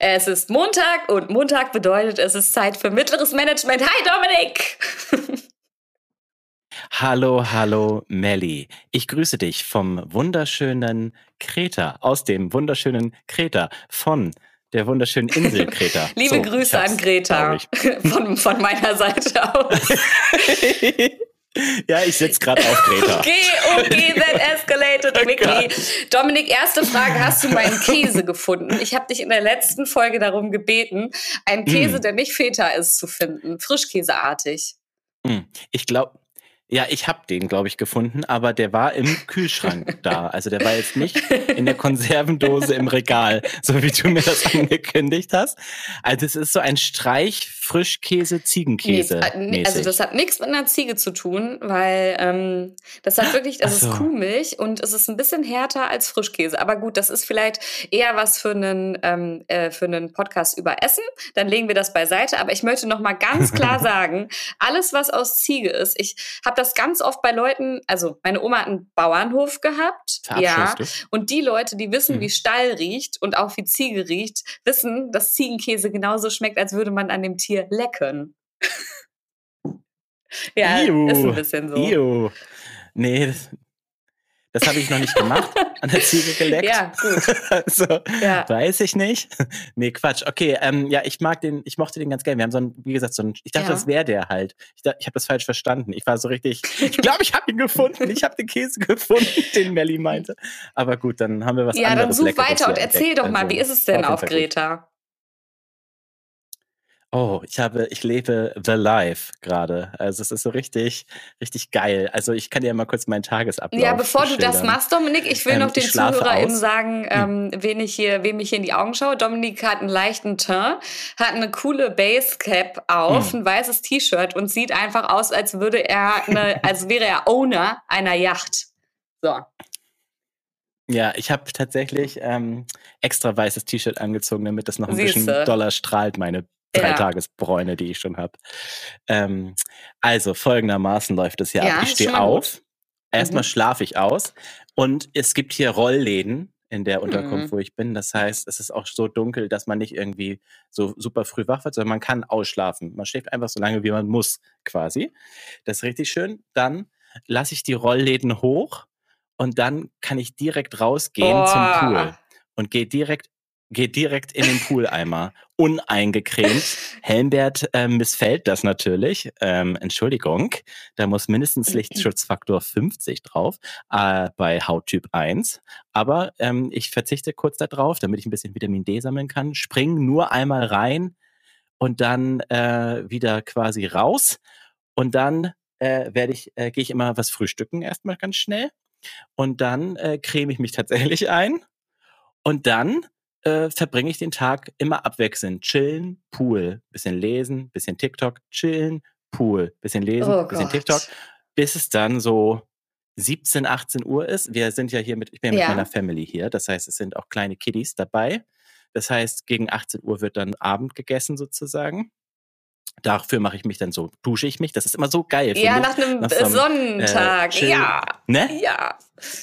Es ist Montag und Montag bedeutet, es ist Zeit für mittleres Management. Hi Dominik! Hallo, Melli. Ich grüße dich vom wunderschönen Kreta, aus dem wunderschönen Kreta, von der wunderschönen Insel Kreta. Liebe Grüße an Greta von meiner Seite aus. Ja, ich sitze gerade auf Greta. Okay, that escalated quickly. Dominik, erste Frage, hast du meinen Käse gefunden? Ich habe dich in der letzten Folge darum gebeten, einen Käse, der nicht Feta ist, zu finden. Frischkäseartig. Ich glaube... Ja, ich habe den, glaube ich, gefunden, aber der war im Kühlschrank da. Also der war jetzt nicht in der Konservendose im Regal, so wie du mir das angekündigt hast. Also es ist so ein Streich Frischkäse, Ziegenkäse. Nee, also das hat nichts mit einer Ziege zu tun, weil das hat wirklich, das ist Kuhmilch und es ist ein bisschen härter als Frischkäse. Aber gut, das ist vielleicht eher was für einen Podcast über Essen. Dann legen wir das beiseite. Aber ich möchte noch mal ganz klar sagen, alles, was aus Ziege ist, ich habe das ganz oft bei Leuten, also meine Oma hat einen Bauernhof gehabt, ja, und die Leute, die wissen, wie Stall riecht und auch wie Ziege riecht, wissen, dass Ziegenkäse genauso schmeckt, als würde man an dem Tier lecken. Ja, ist ein bisschen so. Nee, das habe ich noch nicht gemacht, an der Ziege geleckt. Ja, gut. Also, weiß ich nicht. Nee, Quatsch. Okay, ich mochte den ganz gerne. Wir haben ich dachte, das wäre der halt. Ich habe das falsch verstanden. Ich war so richtig, ich glaube, ich habe ihn gefunden. Ich habe den Käse gefunden, den Melli meinte. Aber gut, dann haben wir was anderes. Ja, dann such Leckeres weiter und erzähl doch mal, wie ist es denn auf Greta? Oh, ich lebe the life gerade. Also es ist so richtig, richtig geil. Also ich kann dir mal kurz meinen Tagesablauf Ja, bevor du das schildern. machst, Dominik, ich will noch den ZuhörerInnen sagen, wem ich hier in die Augen schaue. Dominik hat einen leichten Teint, hat eine coole Basecap auf, ein weißes T-Shirt und sieht einfach aus, als wäre er Owner einer Yacht. So. Ja, ich habe tatsächlich extra weißes T-Shirt angezogen, damit das noch ein bisschen doller strahlt, meine 3 Tagesbräune, die ich schon habe. Also folgendermaßen läuft es hier ab. Ich stehe auf, erstmal schlafe ich aus und es gibt hier Rollläden in der Unterkunft, wo ich bin. Das heißt, es ist auch so dunkel, dass man nicht irgendwie so super früh wach wird, sondern man kann ausschlafen. Man schläft einfach so lange, wie man muss, quasi. Das ist richtig schön. Dann lasse ich die Rollläden hoch und dann kann ich direkt rausgehen zum Pool und gehe direkt in den Pooleimer, uneingecremt. Helmbert missfällt das natürlich. Entschuldigung, da muss mindestens Lichtschutzfaktor 50 drauf bei Hauttyp 1. Aber ich verzichte kurz darauf, damit ich ein bisschen Vitamin D sammeln kann. Spring nur einmal rein und dann wieder quasi raus. Und dann gehe ich immer was frühstücken erstmal ganz schnell. Und dann creme ich mich tatsächlich ein. Und dann verbringe ich den Tag immer abwechselnd. Chillen, Pool, bisschen lesen, bisschen TikTok, chillen, Pool, bisschen lesen, bisschen TikTok, bis es dann so 17, 18 Uhr ist. Ich bin ja mit meiner Family hier, das heißt, es sind auch kleine Kiddies dabei. Das heißt, gegen 18 Uhr wird dann Abend gegessen sozusagen. Dafür dusche ich mich. Das ist immer so geil. Ja, nach einem Sonnentag. Ne? Ja.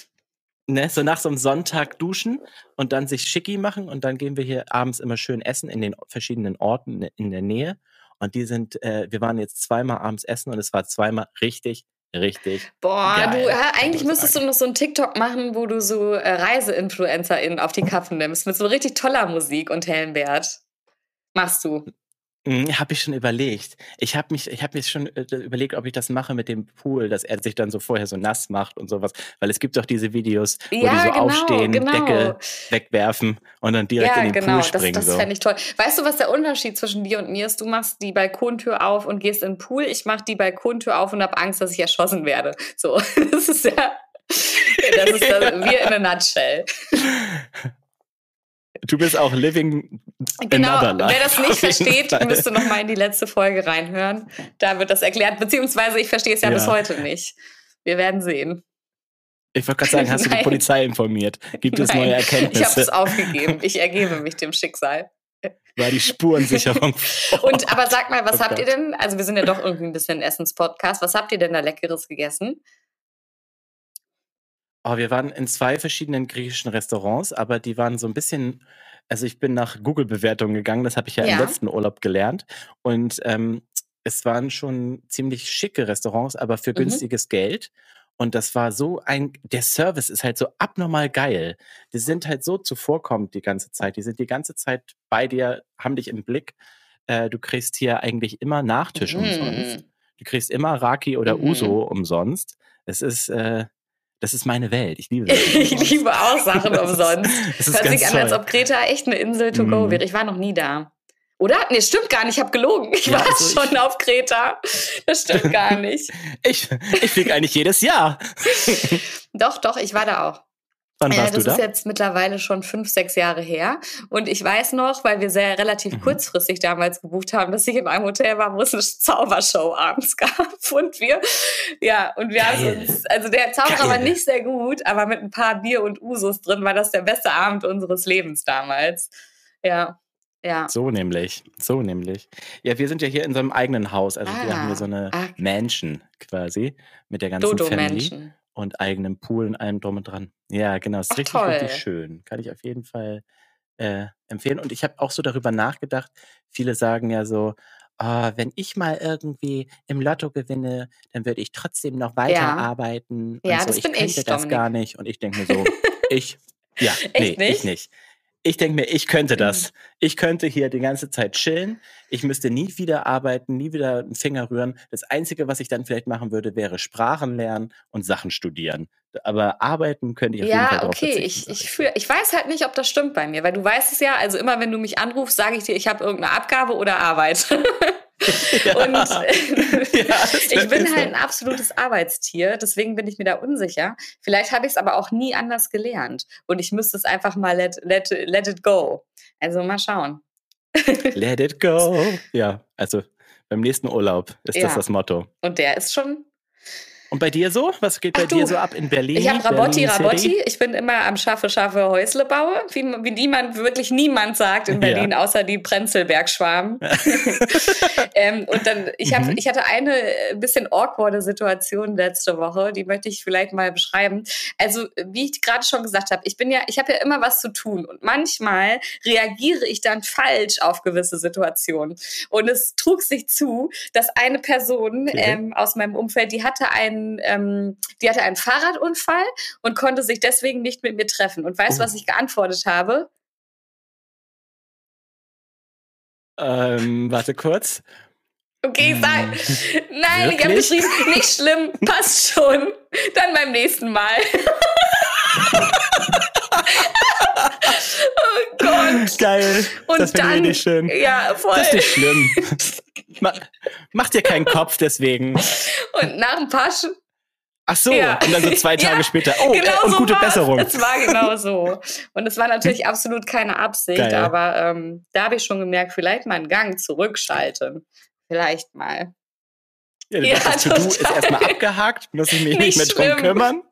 Ne, so nach so einem Sonntag duschen und dann sich schicki machen und dann gehen wir hier abends immer schön essen in den verschiedenen Orten in der Nähe und wir waren jetzt 2-mal abends essen und es war 2-mal richtig geil, eigentlich müsstest du noch so einen TikTok machen, wo du so ReiseinfluencerInnen auf die Kaffen nimmst mit so richtig toller Musik und Helmbert. Machst du? Habe ich schon überlegt. Ich habe mir schon überlegt, ob ich das mache mit dem Pool, dass er sich dann so vorher so nass macht und sowas. Weil es gibt doch diese Videos, wo die so aufstehen, Deckel wegwerfen und dann direkt in den Pool springen. Das fände ich toll. Weißt du, was der Unterschied zwischen dir und mir ist? Du machst die Balkontür auf und gehst in den Pool. Ich mache die Balkontür auf und habe Angst, dass ich erschossen werde. So, das ist wir in a nutshell. Du bist auch living another life. Wer das nicht versteht, müsste noch mal in die letzte Folge reinhören. Da wird das erklärt, beziehungsweise ich verstehe es ja bis heute nicht. Wir werden sehen. Ich wollte gerade sagen, hast du die Polizei informiert? Gibt es neue Erkenntnisse? Ich habe es aufgegeben. Ich ergebe mich dem Schicksal. War die Spurensicherung. Aber sag mal, was habt ihr denn, also wir sind ja doch irgendwie ein bisschen ein Essenspodcast, was habt ihr denn da Leckeres gegessen? Oh, wir waren in 2 verschiedenen griechischen Restaurants, aber die waren so ein bisschen Also ich bin nach Google-Bewertungen gegangen, das habe ich ja im letzten Urlaub gelernt. Und es waren schon ziemlich schicke Restaurants, aber für günstiges Geld. Und das war der Service ist halt so abnormal geil. Die sind halt so zuvorkommend die ganze Zeit. Die sind die ganze Zeit bei dir, haben dich im Blick. Du kriegst hier eigentlich immer Nachtisch umsonst. Du kriegst immer Raki oder Uso umsonst. Das ist meine Welt. Ich liebe das. Ich liebe auch Sachen umsonst. Hört sich an, als ob Kreta echt eine Insel to go wäre. Ich war noch nie da. Oder? Nee, stimmt gar nicht. Ich habe gelogen. Ich war schon auf Kreta. Das stimmt gar nicht. Ich fliege eigentlich jedes Jahr. Doch, ich war da auch. Wann warst du da? Das ist jetzt mittlerweile schon 5, 6 Jahre her. Und ich weiß noch, weil wir relativ kurzfristig damals gebucht haben, dass ich in einem Hotel war, wo es eine Zaubershow abends gab. Und wir haben uns, also der Zauberer war nicht sehr gut, aber mit ein paar Bier und Usos drin war das der beste Abend unseres Lebens damals. Ja. So nämlich. Ja, wir sind ja hier in so einem eigenen Haus. Also wir haben hier so eine Mansion quasi mit der ganzen Family. Und eigenem Pool und allem drum und dran. Ja, genau. Ist richtig schön. Kann ich auf jeden Fall empfehlen. Und ich habe auch so darüber nachgedacht. Viele sagen ja so, wenn ich mal irgendwie im Lotto gewinne, dann würde ich trotzdem noch weiterarbeiten. Ja, und so. Das bin ich könnte das gar nicht. Und ich denke mir so, ich nicht. Ich denke mir, ich könnte das. Ich könnte hier die ganze Zeit chillen. Ich müsste nie wieder arbeiten, nie wieder einen Finger rühren. Das Einzige, was ich dann vielleicht machen würde, wäre Sprachen lernen und Sachen studieren. Aber arbeiten könnte ich auf jeden Fall drauf verzichten. Ich weiß halt nicht, ob das stimmt bei mir, weil du weißt es ja, also immer wenn du mich anrufst, sage ich dir, ich habe irgendeine Abgabe oder Arbeit. Und ich bin halt ein absolutes Arbeitstier, deswegen bin ich mir da unsicher. Vielleicht habe ich es aber auch nie anders gelernt und ich müsste es einfach mal let it go. Also mal schauen. Let it go. Ja, also beim nächsten Urlaub ist das Motto. Und der ist schon... Und bei dir so? Was geht bei dir so ab in Berlin? Ich habe Rabotti. Ich bin immer am schaffe Häusle baue, wie wirklich niemand sagt in Berlin, außer die Prenzlberg-Schwaben. Und dann, ich hatte eine bisschen awkwarde Situation letzte Woche, die möchte ich vielleicht mal beschreiben. Also, wie ich gerade schon gesagt habe, ich habe ja immer was zu tun und manchmal reagiere ich dann falsch auf gewisse Situationen. Und es trug sich zu, dass eine Person aus meinem Umfeld, die hatte einen Fahrradunfall und konnte sich deswegen nicht mit mir treffen. Und weißt du, was ich geantwortet habe? Warte kurz. Okay, sag. Nein, wirklich? Ich habe geschrieben, nicht schlimm, passt schon. Dann beim nächsten Mal. Oh Gott. Geil. Und das finde ich nicht schön. Ja, voll. Das ist nicht schlimm. Mach dir keinen Kopf deswegen. Und nach ein paar Ach so, und dann so 2 Tage später. Oh, genau und so gute Besserung. Es war genau so. Und es war natürlich absolut keine Absicht, aber da habe ich schon gemerkt, vielleicht mal einen Gang zurückschalten. Vielleicht mal. Ja, das To-Do ist erstmal abgehakt, muss ich mich nicht mehr drum kümmern.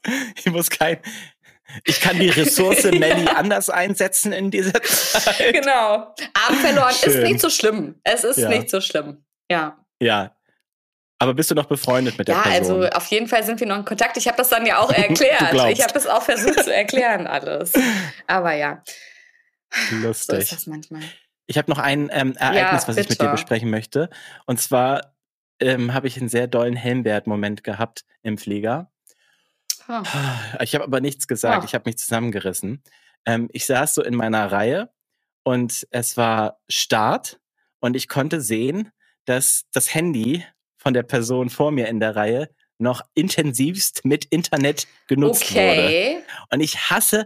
Ich kann die Ressource Melli anders einsetzen in dieser Zeit. Genau. Arm verloren ist nicht so schlimm. Es ist nicht so schlimm. Ja. Ja. Aber bist du noch befreundet mit der Person? Ja, also auf jeden Fall sind wir noch in Kontakt. Ich habe das dann ja auch erklärt. Ich habe das auch versucht zu erklären alles. Aber ja. Lustig. So ist das manchmal. Ich habe noch ein Ereignis, was ich mit dir besprechen möchte. Und zwar habe ich einen sehr dollen Helmbert-Moment gehabt im Flieger. Oh. Ich habe aber nichts gesagt. Ich habe mich zusammengerissen. Ich saß so in meiner Reihe und es war Start und ich konnte sehen, dass das Handy von der Person vor mir in der Reihe noch intensivst mit Internet genutzt wurde. Und ich hasse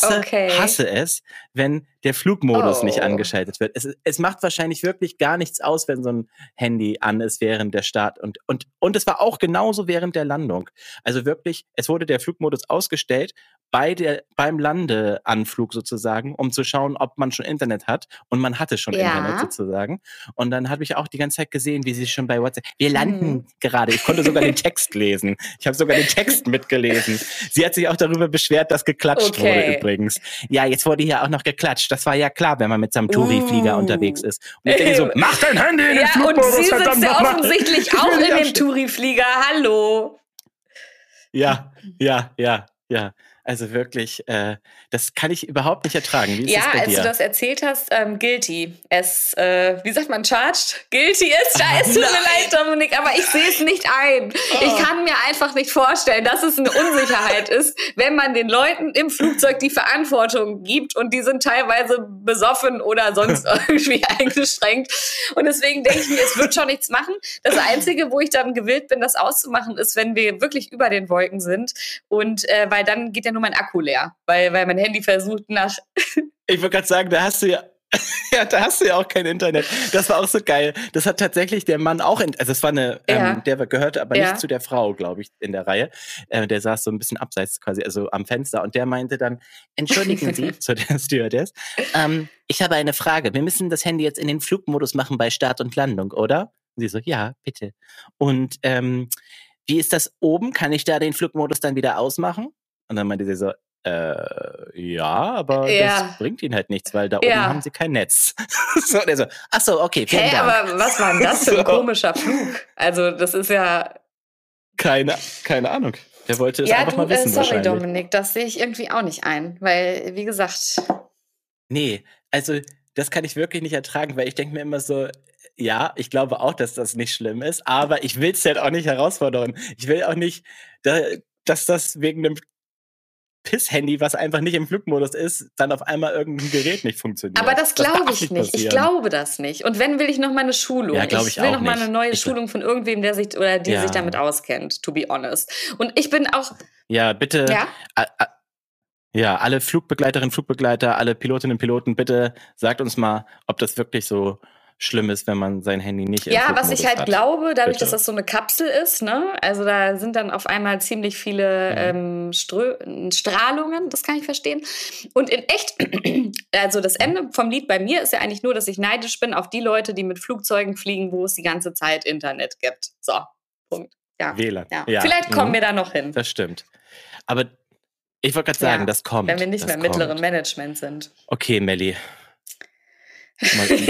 es, wenn der Flugmodus nicht angeschaltet wird. Es macht wahrscheinlich wirklich gar nichts aus, wenn so ein Handy an ist während der Start. Und es war auch genauso während der Landung. Also wirklich, es wurde der Flugmodus ausgestellt beim Landeanflug sozusagen, um zu schauen, ob man schon Internet hat. Und man hatte schon Internet sozusagen. Und dann habe ich auch die ganze Zeit gesehen, wie sie schon bei WhatsApp, wir landen gerade. Ich konnte sogar den Text lesen. Ich habe sogar den Text mitgelesen. Sie hat sich auch darüber beschwert, dass geklatscht wurde übrigens. Ja, jetzt wurde hier auch noch geklatscht. Das war ja klar, wenn man mit seinem Touri-Flieger unterwegs ist. Und ich denke so, mach dein Handy in den Flugmodus. Und sie sitzt ja offensichtlich auch in dem Touri-Flieger. Hallo. Ja. Also wirklich, das kann ich überhaupt nicht ertragen. Wie ist ja, das bei als dir? du das erzählt hast, guilty. Wie sagt man, charged? Guilty ist. Es tut mir leid, Dominik, aber ich sehe es nicht ein. Ich kann mir einfach nicht vorstellen, dass es eine Unsicherheit ist, wenn man den Leuten im Flugzeug die Verantwortung gibt und die sind teilweise besoffen oder sonst irgendwie eingeschränkt. Und deswegen denke ich mir, es wird schon nichts machen. Das Einzige, wo ich dann gewillt bin, das auszumachen, ist, wenn wir wirklich über den Wolken sind. Und weil dann geht ja nur mein Akku leer, weil mein Handy versucht nach... Ich wollte gerade sagen, da hast du ja auch kein Internet. Das war auch so geil. Das hat tatsächlich der Mann auch, also es war der gehörte aber nicht zu der Frau, glaube ich, in der Reihe. Der saß so ein bisschen abseits quasi, also am Fenster und der meinte dann, entschuldigen Sie, zu der Stewardess, ich habe eine Frage. Wir müssen das Handy jetzt in den Flugmodus machen bei Start und Landung, oder? Und sie so, ja, bitte. Und wie ist das oben? Kann ich da den Flugmodus dann wieder ausmachen? Und dann meinte sie so, ja, aber das bringt ihnen halt nichts, weil da oben haben sie kein Netz. So, der so, ach so, okay, vielen Dank. Aber was war denn das für ein komischer Flug? Also das ist ja... Keine Ahnung. Der wollte es einfach mal wissen sorry, Dominik, das sehe ich irgendwie auch nicht ein, weil, wie gesagt... Nee, also das kann ich wirklich nicht ertragen, weil ich denke mir immer so, ja, ich glaube auch, dass das nicht schlimm ist, aber ich will es halt auch nicht herausfordern. Ich will auch nicht, dass das wegen einem Piss-Handy, was einfach nicht im Flugmodus ist, dann auf einmal irgendein Gerät nicht funktioniert. Aber das glaube ich nicht. Ich glaube das nicht. Und wenn, will ich noch mal eine Schulung. Ja, ich will noch mal eine neue Schulung von irgendwem, der sich oder die sich damit auskennt, to be honest. Und ich bin auch... Ja, bitte... Ja, alle Flugbegleiterinnen, Flugbegleiter, alle Pilotinnen und Piloten, bitte sagt uns mal, ob das wirklich so schlimm ist, wenn man sein Handy nicht im Flugmodus was ich halt hat. glaube, dadurch, dass das so eine Kapsel ist, ne? Also da sind dann auf einmal ziemlich viele Strahlungen, das kann ich verstehen. Und in echt, also das Ende vom Lied bei mir ist ja eigentlich nur, dass ich neidisch bin auf die Leute, die mit Flugzeugen fliegen, wo es die ganze Zeit Internet gibt. So, Punkt. Ja. WLAN. Ja. Vielleicht kommen wir da noch hin. Das stimmt. Aber ich wollte gerade sagen, das kommt. Wenn wir nicht mehr im mittleren Management sind. Okay, Melli. Molly.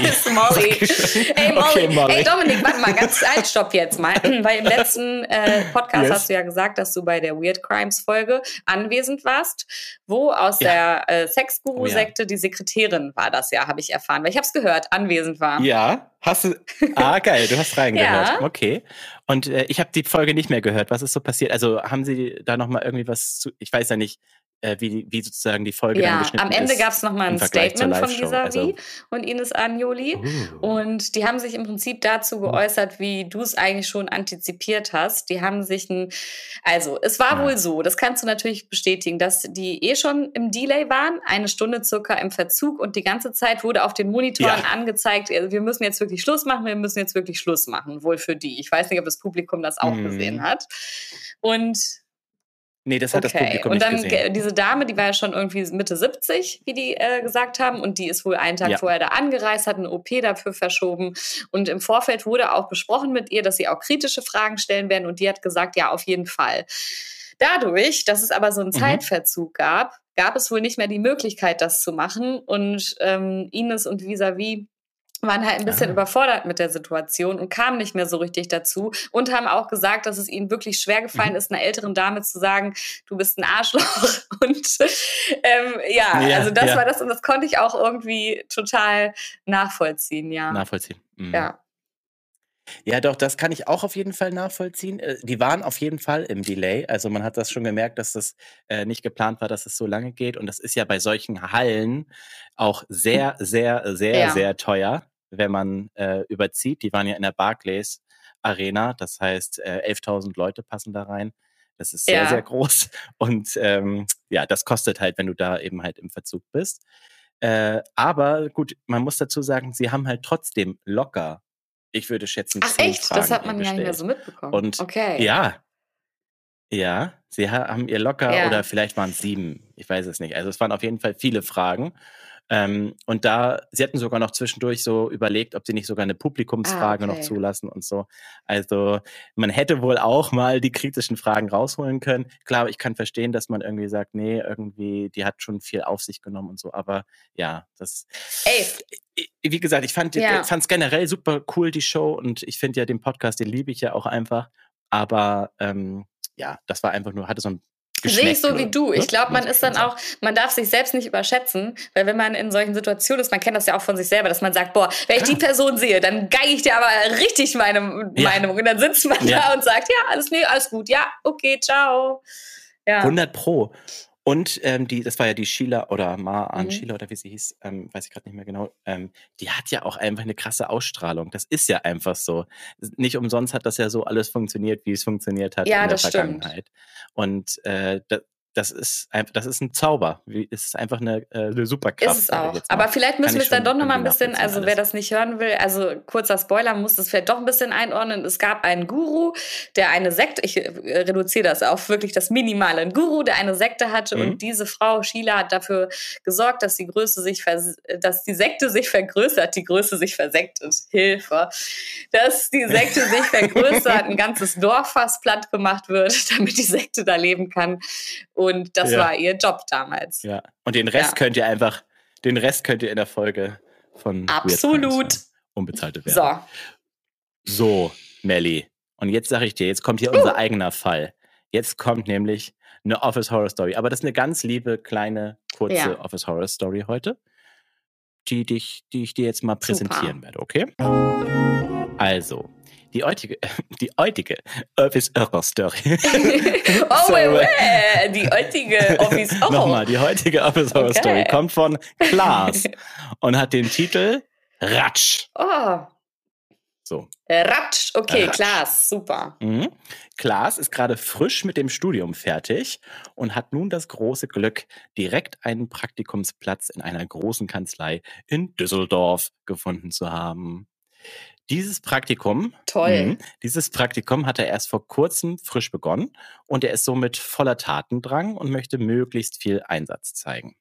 Hey, Molly. Okay, Molly. Hey, Dominik, warte mal, ganz stopp jetzt mal. Weil im letzten Podcast hast du ja gesagt, dass du bei der Weird Crimes Folge anwesend warst, wo aus der Sexguru-Sekte die Sekretärin war das ja, habe ich erfahren. Weil ich habe es gehört, anwesend war. Ja, hast du... geil, du hast reingehört. Okay. Und ich habe die Folge nicht mehr gehört. Was ist so passiert? Also haben sie da nochmal irgendwie was zu... Ich weiß ja nicht, wie sozusagen die Folge dann geschnitten ist. Am Ende gab es nochmal ein Statement von Visavi und Ines Anjoli. Und die haben sich im Prinzip dazu geäußert, wie du es eigentlich schon antizipiert hast. Die haben sich es war wohl so, das kannst du natürlich bestätigen, dass die schon im Delay waren, 1 Stunde circa im Verzug und die ganze Zeit wurde auf den Monitoren angezeigt, wir müssen jetzt wirklich Schluss machen, wohl für die. Ich weiß nicht, ob das Publikum das auch gesehen hat. Und nee, das hat das Publikum nicht gesehen. Und dann diese Dame, die war ja schon irgendwie Mitte 70, wie die gesagt haben. Und die ist wohl einen Tag vorher da angereist, hat eine OP dafür verschoben. Und im Vorfeld wurde auch besprochen mit ihr, dass sie auch kritische Fragen stellen werden. Und die hat gesagt, ja, auf jeden Fall. Dadurch, dass es aber so einen Zeitverzug gab es wohl nicht mehr die Möglichkeit, das zu machen. Und Ines und Visavi waren halt ein bisschen überfordert mit der Situation und kamen nicht mehr so richtig dazu und haben auch gesagt, dass es ihnen wirklich schwer gefallen ist, einer älteren Dame zu sagen, du bist ein Arschloch. Und also das war das und das konnte ich auch irgendwie total nachvollziehen, Nachvollziehen. Ja. Ja, doch, das kann ich auch auf jeden Fall nachvollziehen. Die waren auf jeden Fall im Delay. Also man hat das schon gemerkt, dass das nicht geplant war, dass es so lange geht. Und das ist ja bei solchen Hallen auch sehr, sehr, sehr, sehr teuer, wenn man überzieht. Die waren ja in der Barclays Arena. Das heißt, 11.000 Leute passen da rein. Das ist sehr, sehr groß. Und das kostet halt, wenn du da eben halt im Verzug bist. Aber gut, man muss dazu sagen, sie haben halt trotzdem locker, ich würde schätzen, 10 echt? Fragen das hat man ja nicht mehr so mitbekommen. Und ja, sie haben ihr locker, oder vielleicht waren es 7, ich weiß es nicht. Also es waren auf jeden Fall viele Fragen. Und sie hatten sogar noch zwischendurch so überlegt, ob sie nicht sogar eine Publikumsfrage noch zulassen und so. Also man hätte wohl auch mal die kritischen Fragen rausholen können. Klar, ich kann verstehen, dass man irgendwie sagt, nee, irgendwie, die hat schon viel auf sich genommen und so. Aber ja, wie gesagt, ich fand es generell super cool, die Show. Und ich finde ja den Podcast, den liebe ich ja auch einfach. Aber das war einfach nur, hatte so ein Sehe ich so wie du. Ich glaube, man ist dann auch, man darf sich selbst nicht überschätzen, weil wenn man in solchen Situationen ist, man kennt das ja auch von sich selber, dass man sagt, boah, wenn ich die Person sehe, dann geige ich dir aber richtig meine Meinung. Und dann sitzt man da und sagt, ja, alles gut, ja, okay, ciao. Ja. 100%. Und das war ja die Sheila oder Maan Sheila oder wie sie hieß, weiß ich gerade nicht mehr genau, die hat ja auch einfach eine krasse Ausstrahlung. Das ist ja einfach so. Nicht umsonst hat das ja so alles funktioniert, wie es funktioniert hat in der Vergangenheit. Und das ist ein Zauber. Es ist einfach eine Superkraft. Ist es auch. Aber vielleicht müssen wir es dann doch nochmal ein bisschen, also wer das nicht hören will, also kurzer Spoiler, muss es vielleicht doch ein bisschen einordnen. Es gab einen Guru, der eine Sekte, ich reduziere das auf wirklich das Minimale, ein Guru, der eine Sekte hatte und diese Frau, Sheila, hat dafür gesorgt, dass die Sekte sich vergrößert, die Größe sich versektet. Hilfe. Dass die Sekte sich vergrößert, ein ganzes Dorf fast platt gemacht wird, damit die Sekte da leben kann. Und das war ihr Job damals. Ja. Und den Rest könnt ihr in der Folge von Absolut unbezahlte Werbung. So, Melli. Und jetzt sage ich dir, jetzt kommt hier unser eigener Fall. Jetzt kommt nämlich eine Office Horror Story. Aber das ist eine ganz liebe, kleine, kurze Office Horror Story heute, die ich dir jetzt mal präsentieren werde, okay? Also, die heutige Office Horror Story. Die heutige Office Horror. Nochmal, die heutige Office Horror Story kommt von Klaas und hat den Titel Ratsch. Oh. So. Ratsch, okay, Klaas, super. Klaas ist gerade frisch mit dem Studium fertig und hat nun das große Glück, direkt einen Praktikumsplatz in einer großen Kanzlei in Düsseldorf gefunden zu haben. Dieses Praktikum hat er erst vor kurzem frisch begonnen und er ist somit voller Tatendrang und möchte möglichst viel Einsatz zeigen.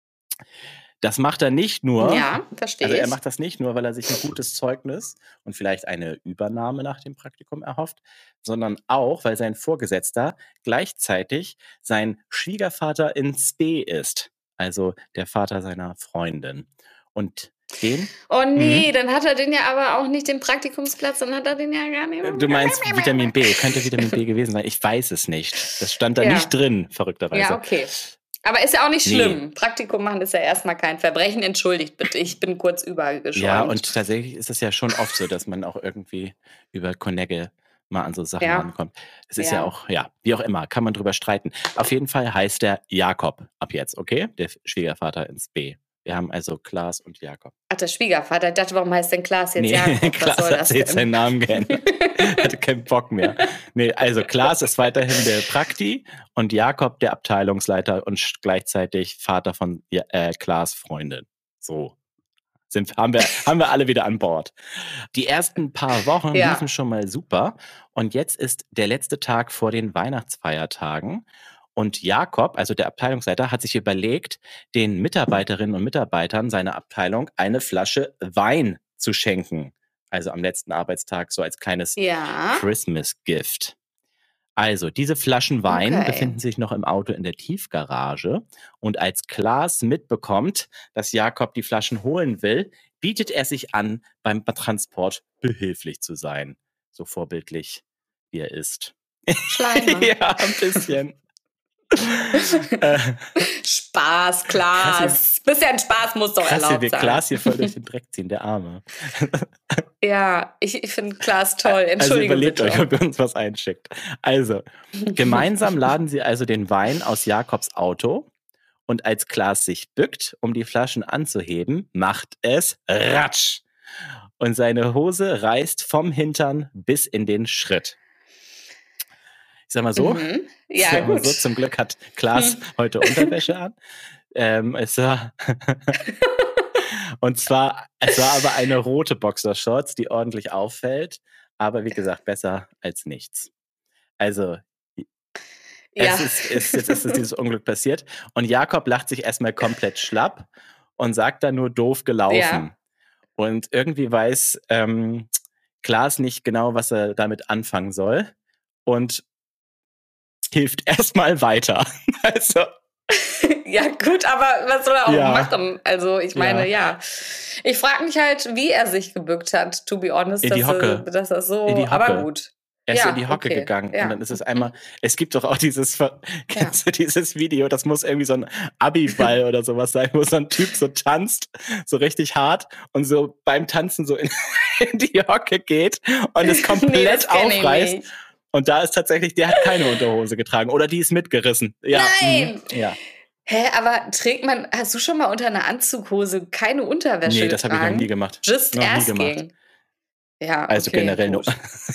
Das macht er nicht nur, er macht das nicht nur, weil er sich ein gutes Zeugnis und vielleicht eine Übernahme nach dem Praktikum erhofft, sondern auch, weil sein Vorgesetzter gleichzeitig sein Schwiegervater in Spe ist, also der Vater seiner Freundin. Und oh nee, dann hat er den ja aber auch nicht den Praktikumsplatz, dann hat er den ja gar nicht. Du meinst Vitamin B, könnte Vitamin B gewesen sein. Ich weiß es nicht. Das stand da nicht drin, verrückterweise. Ja, okay. Aber ist ja auch nicht schlimm. Nee. Praktikum machen ist ja erstmal kein Verbrechen. Entschuldigt bitte, ich bin kurz übergeschäumt. Ja, und tatsächlich ist es ja schon oft so, dass man auch irgendwie über Connecte mal an so Sachen rankommt. Es ist ja auch, wie auch immer, kann man drüber streiten. Auf jeden Fall heißt der Jakob ab jetzt, okay? Der Schwiegervater ins B. Wir haben also Klaas und Jakob. Ach, der Schwiegervater. Ich dachte, warum heißt denn Klaas jetzt Jakob? Klaas hat jetzt seinen Namen geändert. Hatte keinen Bock mehr. Nee, also Klaas ist weiterhin der Prakti und Jakob der Abteilungsleiter und gleichzeitig Vater von Klaas' Freundin. So. Haben wir alle wieder an Bord. Die ersten paar Wochen liefen schon mal super und jetzt ist der letzte Tag vor den Weihnachtsfeiertagen. Und Jakob, also der Abteilungsleiter, hat sich überlegt, den Mitarbeiterinnen und Mitarbeitern seiner Abteilung eine Flasche Wein zu schenken. Also am letzten Arbeitstag so als kleines Christmas-Gift. Also diese Flaschen Wein befinden sich noch im Auto in der Tiefgarage. Und als Klaas mitbekommt, dass Jakob die Flaschen holen will, bietet er sich an, beim Transport behilflich zu sein. So vorbildlich, wie er ist. Schleimer. Ja, ein bisschen. Spaß, Klaas. Bisschen Spaß muss doch erlaubt sein. Klaas hier voll durch den Dreck ziehen, der Arme. Ja, ich finde Klaas toll. Entschuldigung. Also überlegt euch, ob ihr uns was einschickt. Also, gemeinsam laden sie also den Wein aus Jakobs Auto und als Klaas sich bückt, um die Flaschen anzuheben, macht es Ratsch. Und seine Hose reißt vom Hintern bis in den Schritt. Ich sag mal so, gut. So, zum Glück hat Klaas heute Unterwäsche an. Es war aber eine rote Boxershorts, die ordentlich auffällt, aber wie gesagt, besser als nichts. Also, jetzt ist dieses Unglück passiert und Jakob lacht sich erstmal komplett schlapp und sagt dann nur doof gelaufen. Ja. Und irgendwie weiß Klaas nicht genau, was er damit anfangen soll und hilft erstmal weiter. Also. Ja, gut, aber was soll er auch machen? Also, ich meine, Ich frage mich halt, wie er sich gebückt hat, to be honest. In die Hocke. Dass das so, in die Hocke. Aber gut. Er ist in die Hocke gegangen und dann ist es einmal, es gibt doch auch kennst du dieses Video, das muss irgendwie so ein Abi-Ball oder sowas sein, wo so ein Typ so tanzt, so richtig hart und so beim Tanzen so in die Hocke geht und es komplett aufreißt. Und da ist tatsächlich, der hat keine Unterhose getragen oder die ist mitgerissen. Ja. Nein! Ja. Hä, aber hast du schon mal unter einer Anzughose keine Unterwäsche getragen? Nee, das habe ich noch nie gemacht. Just asking. Ja, okay, also generell nur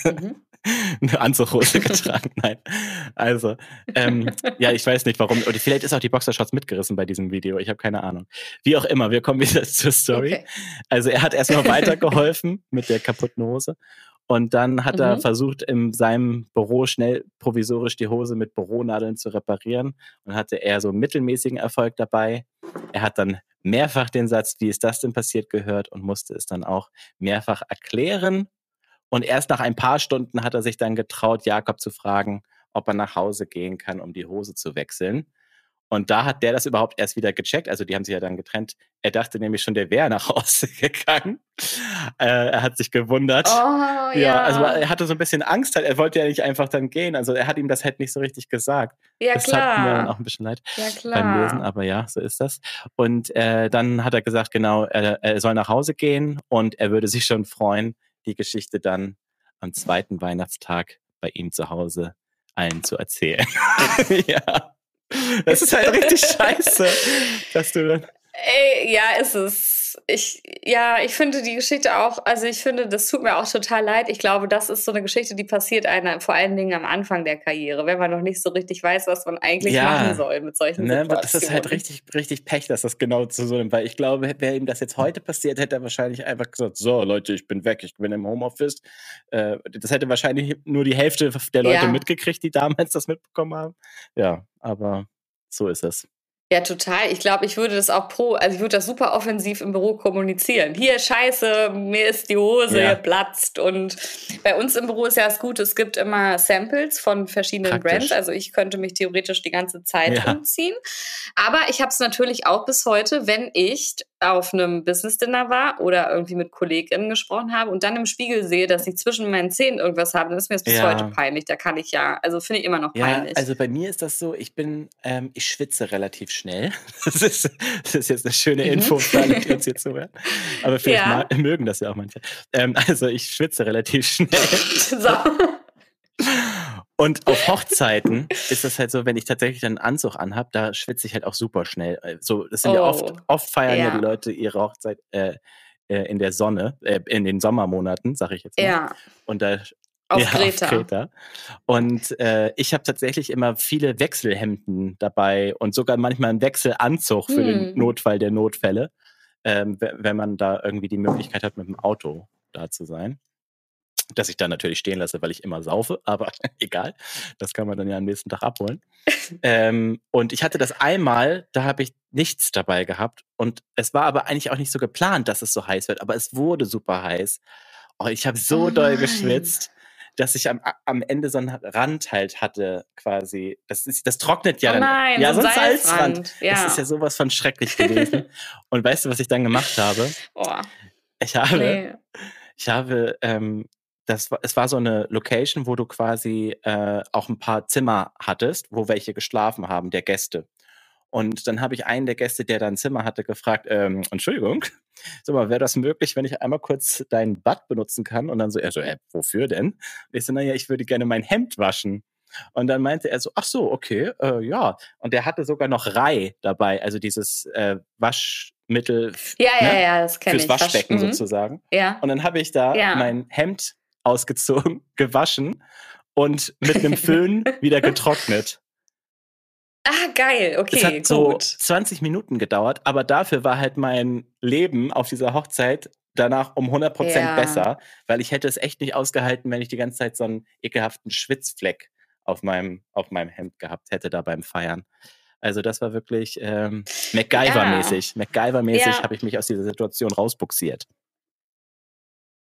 eine Anzughose getragen. Nein. Also, ja, ich weiß nicht warum. Oder vielleicht ist auch die Boxershorts mitgerissen bei diesem Video. Ich habe keine Ahnung. Wie auch immer, wir kommen wieder zur Story. Okay. Also er hat erstmal weitergeholfen mit der kaputten Hose. Und dann hat er versucht, in seinem Büro schnell provisorisch die Hose mit Büronadeln zu reparieren und hatte eher so mittelmäßigen Erfolg dabei. Er hat dann mehrfach den Satz, wie ist das denn passiert, gehört und musste es dann auch mehrfach erklären. Und erst nach ein paar Stunden hat er sich dann getraut, Jakob zu fragen, ob er nach Hause gehen kann, um die Hose zu wechseln. Und da hat der das überhaupt erst wieder gecheckt. Also die haben sich ja dann getrennt. Er dachte nämlich schon, der wäre nach Hause gegangen. Er hat sich gewundert. Oh, ja. Also er hatte so ein bisschen Angst. Er wollte ja nicht einfach dann gehen. Also er hat ihm das halt nicht so richtig gesagt. Ja, das klar. tat mir dann auch ein bisschen leid beim Lesen. Aber ja, so ist das. Und dann hat er gesagt, genau, er soll nach Hause gehen. Und er würde sich schon freuen, die Geschichte dann am 2. Weihnachtstag bei ihm zu Hause allen zu erzählen. Ja. Das ist halt richtig scheiße, dass du dann... Ey, ja, ist es. Ich finde die Geschichte auch, also ich finde, das tut mir auch total leid. Ich glaube, das ist so eine Geschichte, die passiert einem vor allen Dingen am Anfang der Karriere, wenn man noch nicht so richtig weiß, was man eigentlich machen soll mit solchen Situationen. Das ist halt richtig, richtig Pech, dass das genau zu so einem, weil ich glaube, wäre ihm das jetzt heute passiert, hätte er wahrscheinlich einfach gesagt, so Leute, ich bin weg, ich bin im Homeoffice. Das hätte wahrscheinlich nur die Hälfte der Leute mitgekriegt, die damals das mitbekommen haben. Ja, aber so ist es. Ja, total. Ich glaube, ich würde das auch ich würde das super offensiv im Büro kommunizieren. Hier, scheiße, mir ist die Hose geplatzt. Und bei uns im Büro ist ja das Gute, es gibt immer Samples von verschiedenen Brands. Also ich könnte mich theoretisch die ganze Zeit umziehen. Aber ich habe es natürlich auch bis heute, wenn ich auf einem Business-Dinner war oder irgendwie mit KollegInnen gesprochen habe und dann im Spiegel sehe, dass ich zwischen meinen Zähnen irgendwas habe, dann ist mir das bis heute peinlich. Da kann ich also finde ich immer noch peinlich. Also bei mir ist das so, ich schwitze relativ schnell. Das ist jetzt eine schöne Info für alle, die uns hier zuhören. Aber vielleicht mögen das ja auch manche. Also ich schwitze relativ schnell. So. Und auf Hochzeiten ist das halt so, wenn ich tatsächlich einen Anzug anhab, da schwitze ich halt auch super schnell. So, das sind oft feiern ja die Leute ihre Hochzeit in der Sonne, in den Sommermonaten, sag ich jetzt mal. Ja. Und da auf Kreta. Und ich habe tatsächlich immer viele Wechselhemden dabei und sogar manchmal einen Wechselanzug für den Notfall der Notfälle, wenn man da irgendwie die Möglichkeit hat, mit dem Auto da zu sein. Das ich dann natürlich stehen lasse, weil ich immer saufe, aber egal. Das kann man dann ja am nächsten Tag abholen. Und ich hatte das einmal, da habe ich nichts dabei gehabt. Und es war aber eigentlich auch nicht so geplant, dass es so heiß wird, aber es wurde super heiß. Oh, ich habe so doll geschwitzt, dass ich am Ende so einen Rand halt hatte, quasi. Das trocknet ja dann. Nein, ja, so ein Salzrand. Ja. Das ist ja sowas von schrecklich gewesen. Und weißt du, was ich dann gemacht habe? Ich habe, es war so eine Location, wo du quasi auch ein paar Zimmer hattest, wo welche geschlafen haben, der Gäste. Und dann habe ich einen der Gäste, der da ein Zimmer hatte, gefragt, Entschuldigung, sag mal, wäre das möglich, wenn ich einmal kurz dein Bad benutzen kann? Und dann so, er so, wofür denn? Und ich so, naja, ich würde gerne mein Hemd waschen. Und dann meinte er so, ach so, okay, ja. Und der hatte sogar noch Rai dabei, also dieses Waschmittel das kenn fürs Waschbecken sozusagen. Ja. Und dann habe ich da mein Hemd ausgezogen, gewaschen und mit einem Föhn wieder getrocknet. Ah, geil, okay, es hat so 20 Minuten gedauert, aber dafür war halt mein Leben auf dieser Hochzeit danach um 100% besser, weil ich hätte es echt nicht ausgehalten, wenn ich die ganze Zeit so einen ekelhaften Schwitzfleck auf meinem Hemd gehabt hätte da beim Feiern. Also das war wirklich MacGyver-mäßig. MacGyver-mäßig habe ich mich aus dieser Situation rausbuxiert.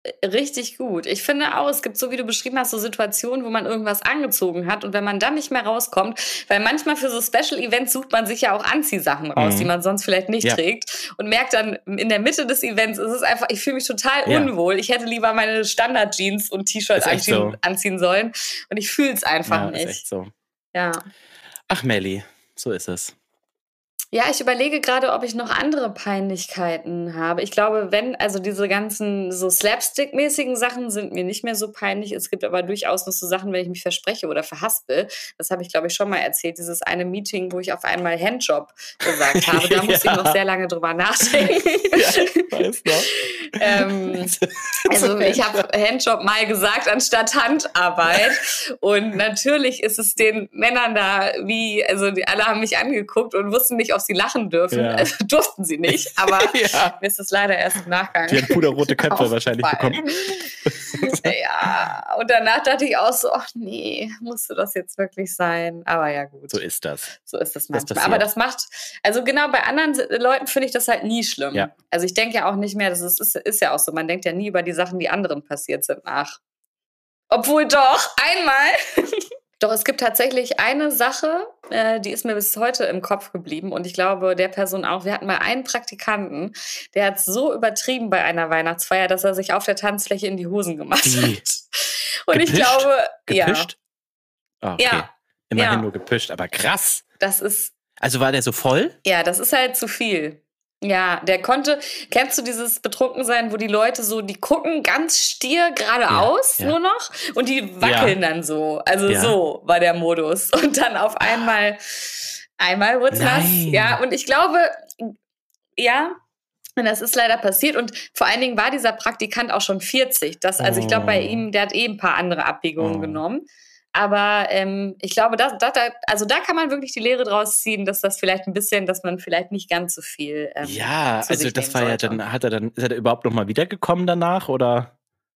richtig gut. Ich finde auch, es gibt, so wie du beschrieben hast, so Situationen, wo man irgendwas angezogen hat und wenn man dann nicht mehr rauskommt, weil manchmal für so Special Events sucht man sich ja auch Anziehsachen raus, die man sonst vielleicht nicht trägt und merkt dann in der Mitte des Events, ist es einfach, ich fühle mich total unwohl. Ich hätte lieber meine Standard-Jeans und T-Shirt anziehen sollen und ich fühle es einfach nicht. Ist echt so. Ja. Ach, Melli, so ist es. Ja, ich überlege gerade, ob ich noch andere Peinlichkeiten habe. Ich glaube, also diese ganzen so Slapstick-mäßigen Sachen sind mir nicht mehr so peinlich. Es gibt aber durchaus noch so Sachen, wenn ich mich verspreche oder verhaspel. Das habe ich, glaube ich, schon mal erzählt. Dieses eine Meeting, wo ich auf einmal Handjob gesagt habe. Da musste ich noch sehr lange drüber nachdenken. Ja, ich weiß noch. Also ich habe Handjob mal gesagt anstatt Handarbeit. Und natürlich ist es den Männern da also die alle haben mich angeguckt und wussten nicht, ob sie lachen dürfen. Ja. Also durften sie nicht, aber mir ist es leider erst im Nachgang. Die haben puderrote Köpfe wahrscheinlich bekommen. Ja, und danach dachte ich auch so, ach nee, musste das jetzt wirklich sein? Aber ja, gut. So ist das. So ist das manchmal. Aber das macht, also genau, bei anderen Leuten finde ich das halt nie schlimm. Ja. Also ich denke ja auch nicht mehr, das ist ja auch so, man denkt ja nie über die Sachen, die anderen passiert sind, nach. Obwohl doch, einmal... Doch, es gibt tatsächlich eine Sache, die ist mir bis heute im Kopf geblieben und ich glaube, der Person auch. Wir hatten mal einen Praktikanten, der hat so übertrieben bei einer Weihnachtsfeier, dass er sich auf der Tanzfläche in die Hosen gemacht hat. Und gepischt? Ich glaube, gepischt? Ja. Okay. Ja. Immerhin nur gepischt, aber krass. Das ist... Also war der so voll? Ja, das ist halt zu viel. Ja, kennst du dieses Betrunkensein, wo die Leute so, die gucken ganz stier geradeaus nur noch und die wackeln dann so. Also so war der Modus. Und dann auf einmal wurde es nass. Ja, und ich glaube, und das ist leider passiert und vor allen Dingen war dieser Praktikant auch schon 40. Also ich glaube bei ihm, der hat ein paar andere Abbiegungen genommen. Aber ich glaube, da kann man wirklich die Lehre draus ziehen, dass das vielleicht ein bisschen, dass man vielleicht nicht ganz so viel. Also das war sollte. Ist er überhaupt noch mal wiedergekommen danach oder?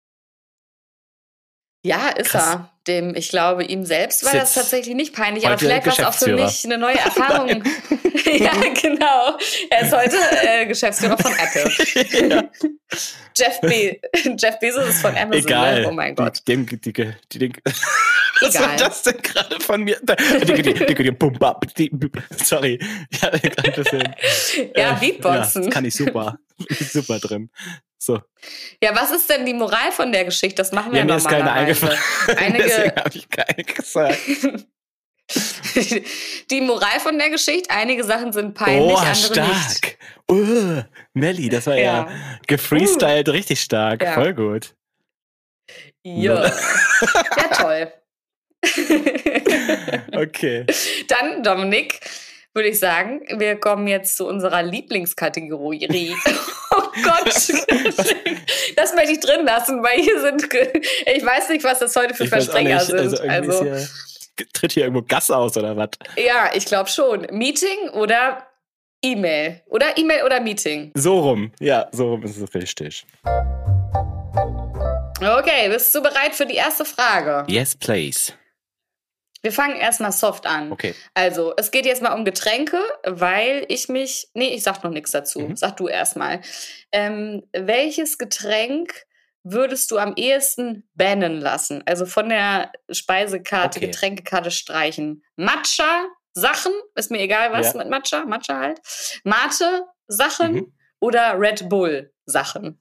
Ja, ist Krass. Er. Ich glaube, ihm selbst war das tatsächlich nicht peinlich, aber vielleicht war es auch für mich eine neue Erfahrung. Ja, genau. Er ist heute Geschäftsführer von Apple. Ja. Jeff Bezos ist von Amazon. Egal. Oh mein Gott. Was war das denn gerade von mir? Sorry. Ja, Beatboxen. Ja, das kann ich super. Super drin. So. Ja, was ist denn die Moral von der Geschichte? Das machen wir mir ist keine eingefallen. Deswegen habe ich keine gesagt. Die Moral von der Geschichte, einige Sachen sind peinlich, andere stark. nicht. Melli, das war ja gefreestylt, richtig stark. Ja. Voll gut. Ja. Ja, toll. Okay. Dann, Dominik, würde ich sagen, wir kommen jetzt zu unserer Lieblingskategorie. Oh Gott, das möchte ich drin lassen, weil hier ich weiß nicht, was das heute für Versprecher sind. Also tritt hier irgendwo Gas aus oder was? Ja, ich glaube schon. Meeting oder E-Mail? Oder E-Mail oder Meeting? So rum ist es richtig. Okay, bist du bereit für die erste Frage? Yes, please. Wir fangen erstmal soft an. Okay. Also, es geht jetzt mal um Getränke, weil ich sag noch nichts dazu. Sag du erstmal. Welches Getränk würdest du am ehesten bannen lassen? Also von der Speisekarte, Getränkekarte streichen. Matcha-Sachen, ist mir egal was mit Matcha halt. Mate-Sachen oder Red Bull-Sachen?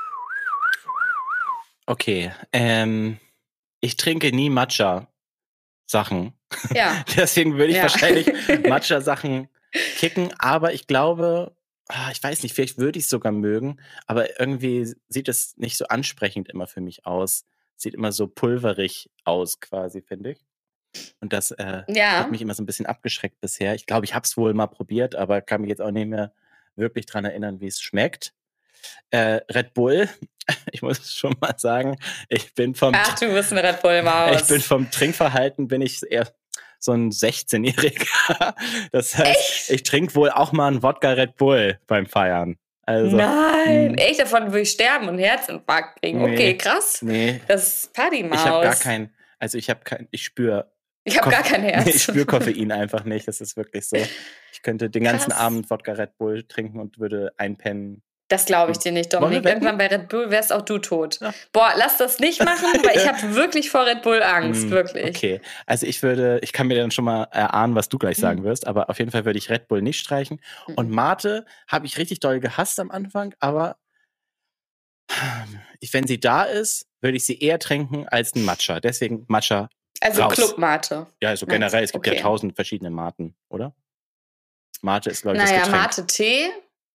Okay, ich trinke nie Matcha-Sachen. Ja. Deswegen würde ich wahrscheinlich Matcha-Sachen kicken, aber ich glaube, ich weiß nicht, vielleicht würde ich es sogar mögen, aber irgendwie sieht es nicht so ansprechend immer für mich aus. Sieht immer so pulverig aus quasi, finde ich. Und das hat mich immer so ein bisschen abgeschreckt bisher. Ich glaube, ich habe es wohl mal probiert, aber kann mich jetzt auch nicht mehr wirklich dran erinnern, wie es schmeckt. Red Bull, ich muss schon mal sagen, du bist ein Red Bull Maus. Ich bin vom Trinkverhalten eher so ein 16-Jähriger. Das heißt, Ich trinke wohl auch mal einen Wodka Red Bull beim Feiern. Also, Nein, echt, davon würde ich sterben und Herzinfarkt kriegen. Nee, okay, krass. Nee. Das ist Partymaus. Ich habe gar kein, ich spüre. Ich habe gar kein Herz. Nee, ich spüre Koffein einfach nicht, das ist wirklich so. Ich könnte den ganzen Abend Wodka Red Bull trinken und würde einpennen Das glaube ich dir nicht, Dominik. Irgendwann bei Red Bull wärst auch du tot. Ja. Boah, lass das nicht machen, weil ich habe wirklich vor Red Bull Angst, wirklich. Okay, also ich kann mir dann schon mal erahnen, was du gleich sagen wirst, aber auf jeden Fall würde ich Red Bull nicht streichen. Und Mate habe ich richtig doll gehasst am Anfang, aber wenn sie da ist, würde ich sie eher trinken als ein Matcha. Deswegen Matcha also Club-Mate. Ja, also generell, es gibt ja 1000 verschiedene Maten, oder? Mate ist, glaube ich, das Getränk. Mate-Tee.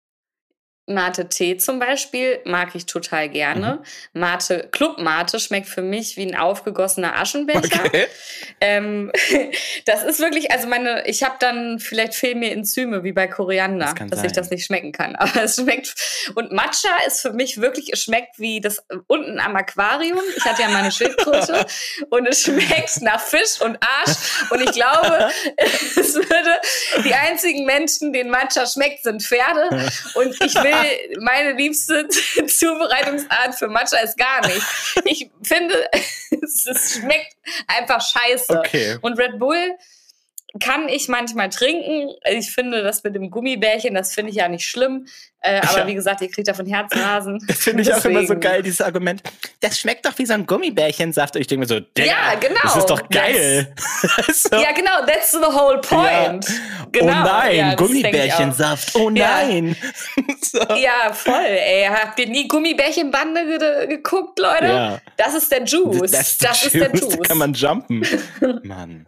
Mate-Tee zum Beispiel mag ich total gerne. Club-Mate schmeckt für mich wie ein aufgegossener Aschenbecher. Okay. Das ist wirklich, also ich habe dann, vielleicht fehlen mir Enzyme wie bei Koriander, dass ich das nicht schmecken kann. Aber es schmeckt, und Matcha ist für mich wirklich, es schmeckt wie das unten am Aquarium. Ich hatte ja meine Schildkröte und es schmeckt nach Fisch und Arsch. Und ich glaube, die einzigen Menschen, denen Matcha schmeckt, sind Pferde. Und ich will, meine liebste Zubereitungsart für Matcha ist gar nicht. Ich finde, es schmeckt einfach scheiße. Okay. Und Red Bull kann ich manchmal trinken. Ich finde das mit dem Gummibärchen, das finde ich ja nicht schlimm. Aber wie gesagt, ihr kriegt davon Herzrasen. Das finde ich auch immer so geil, dieses Argument. Das schmeckt doch wie so ein Gummibärchensaft. Und ich denke mir so, ja, genau. Das ist doch geil. So. Ja, genau, that's the whole point. Ja. Genau. Oh nein, Gummibärchensaft. Oh nein. Ja. So. Ja, voll, ey. Habt ihr nie Gummibärchenbande geguckt, Leute? Ja. Das ist der Juice. Das ist der Juice. Da kann man jumpen. Mann.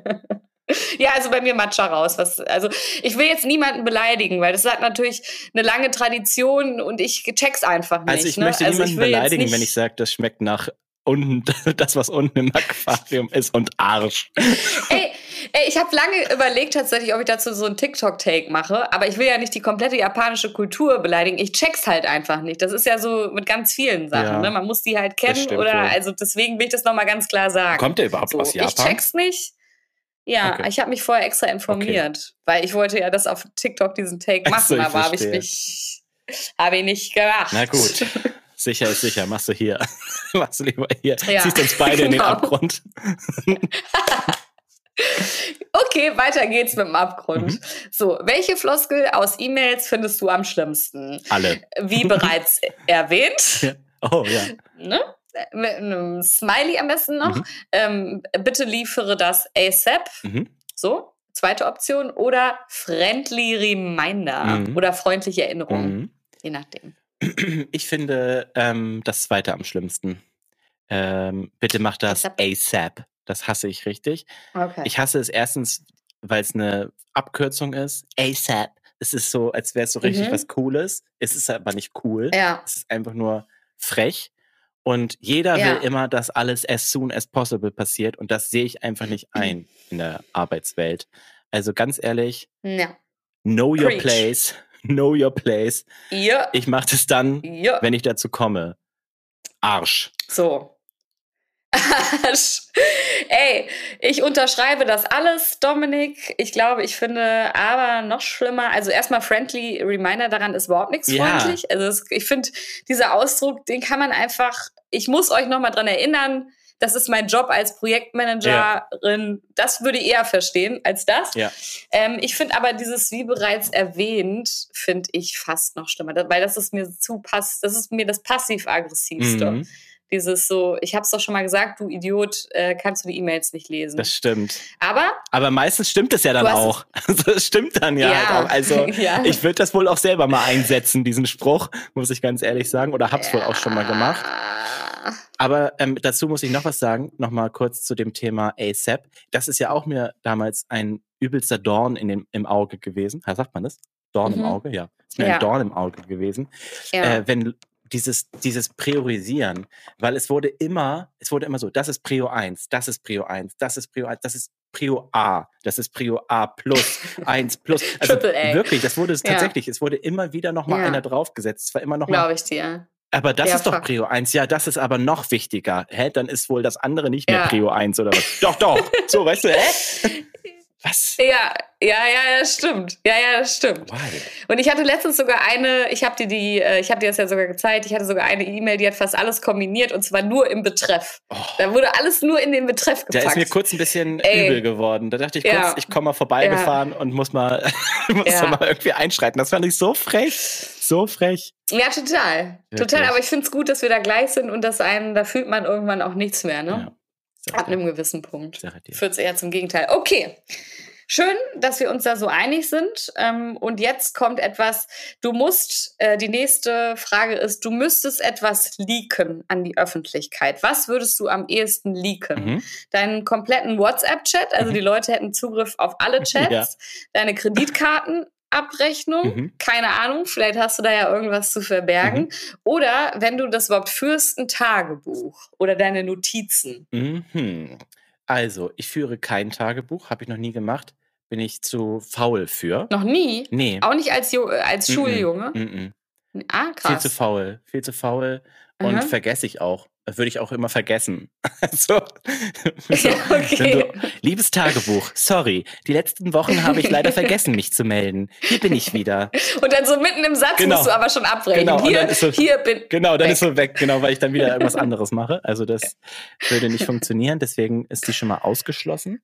Ja, also bei mir Matcha raus. Also ich will jetzt niemanden beleidigen, weil das hat natürlich eine lange Tradition und ich check's einfach nicht. Also ich möchte niemanden beleidigen, wenn ich sage, das schmeckt nach unten, das, was unten im Aquarium ist, und Arsch. Ey, ich habe lange überlegt tatsächlich, ob ich dazu so einen TikTok-Take mache, aber ich will ja nicht die komplette japanische Kultur beleidigen. Ich check's halt einfach nicht. Das ist ja so mit ganz vielen Sachen. Ne? Man muss die halt kennen also deswegen will ich das nochmal ganz klar sagen. Kommt der überhaupt aus Japan? Ich check's nicht. Ja, okay. Ich habe mich vorher extra informiert, weil ich wollte ja das auf TikTok diesen Take machen, aber habe ich nicht gemacht. Na gut, sicher ist sicher, machst du hier. Machst du lieber hier. Ja, ziehst uns beide in den Abgrund. Okay, weiter geht's mit dem Abgrund. So, welche Floskel aus E-Mails findest du am schlimmsten? Alle. Wie bereits erwähnt. Ja. Oh ja. Ne? Mit einem Smiley am besten noch. Bitte liefere das ASAP. So, zweite Option. Oder friendly reminder. Oder freundliche Erinnerung. Je nachdem. Ich finde das zweite am schlimmsten. Bitte mach das ASAP. Das hasse ich richtig. Okay. Ich hasse es erstens, weil es eine Abkürzung ist. ASAP. Es ist so, als wäre es so richtig was Cooles. Es ist aber nicht cool. Ja. Es ist einfach nur frech. Und jeder will immer, dass alles as soon as possible passiert. Und das sehe ich einfach nicht ein in der Arbeitswelt. Also ganz ehrlich, know your place. Know your place. Ja. Ich mache das dann, wenn ich dazu komme. Arsch. So. Arsch. Ey, ich unterschreibe das alles, Dominik. Ich finde aber noch schlimmer, also erstmal friendly reminder, daran ist überhaupt nichts freundlich. Also ich finde, dieser Ausdruck, den kann man einfach, ich muss euch nochmal dran erinnern, das ist mein Job als Projektmanagerin. Das würde ich eher verstehen als das. Ja. Ich finde aber dieses, wie bereits erwähnt, finde ich fast noch schlimmer, weil das ist mir das ist mir das passiv-aggressivste. Dieses so, ich hab's doch schon mal gesagt, du Idiot, kannst du die E-Mails nicht lesen. Das stimmt. Aber meistens stimmt es ja dann auch. Also es stimmt dann halt auch. Also ich würde das wohl auch selber mal einsetzen, diesen Spruch, muss ich ganz ehrlich sagen. Oder hab's wohl auch schon mal gemacht. Aber dazu muss ich noch was sagen, noch mal kurz zu dem Thema ASAP. Das ist ja auch mir damals ein übelster Dorn im Auge gewesen. Sagt man das? Dorn im Auge? Ja. Ist mir ein Dorn im Auge gewesen. Ja. Wenn dieses Priorisieren, weil es wurde immer so, das ist Prio 1, das ist Prio 1, das ist Prio 1, das ist Prio A, das ist Prio A plus, 1 plus. Also wirklich, das wurde tatsächlich, es wurde immer wieder nochmal einer draufgesetzt. Es war immer nochmal. Glaube ich dir. Aber das ist doch Prio 1. Ja, das ist aber noch wichtiger. Dann ist wohl das andere nicht mehr Prio 1 oder was? Doch. So, weißt du, Was? Ja, das stimmt. Ja, das stimmt. Why? Und ich hatte letztens sogar ich habe dir das ja sogar gezeigt, ich hatte sogar eine E-Mail, die hat fast alles kombininiert und zwar nur im Betreff. Oh. Da wurde alles nur in den Betreff gepackt. Da ist mir kurz ein bisschen übel geworden. Da dachte ich kurz, ich komme mal vorbeigefahren und muss mal irgendwie einschreiten. Das fand ich so frech. So frech. Ja, total. Wirklich. Total, aber ich finde es gut, dass wir da gleich sind und da fühlt man irgendwann auch nichts mehr, ne? Ja. Ab einem gewissen Punkt. Führt es eher zum Gegenteil. Okay, schön, dass wir uns da so einig sind. Und jetzt kommt etwas, die nächste Frage ist, du müsstest etwas leaken an die Öffentlichkeit. Was würdest du am ehesten leaken? Deinen kompletten WhatsApp-Chat, also die Leute hätten Zugriff auf alle Chats, deine Kreditkartenabrechnung, keine Ahnung, vielleicht hast du da ja irgendwas zu verbergen. Oder, wenn du das überhaupt führst, ein Tagebuch oder deine Notizen. Also, ich führe kein Tagebuch, habe ich noch nie gemacht. Bin ich zu faul für. Noch nie? Nee. Auch nicht als Schuljunge? Ah, krass. Viel zu faul und vergesse ich auch. Würde ich auch immer vergessen. Liebes Tagebuch, sorry, die letzten Wochen habe ich leider vergessen, mich zu melden. Hier bin ich wieder. Und dann so mitten im Satz musst du aber schon abbrechen. Genau, hier bin ich. Genau, dann ist so weg, weil ich dann wieder irgendwas anderes mache. Also das würde nicht funktionieren, deswegen ist die schon mal ausgeschlossen.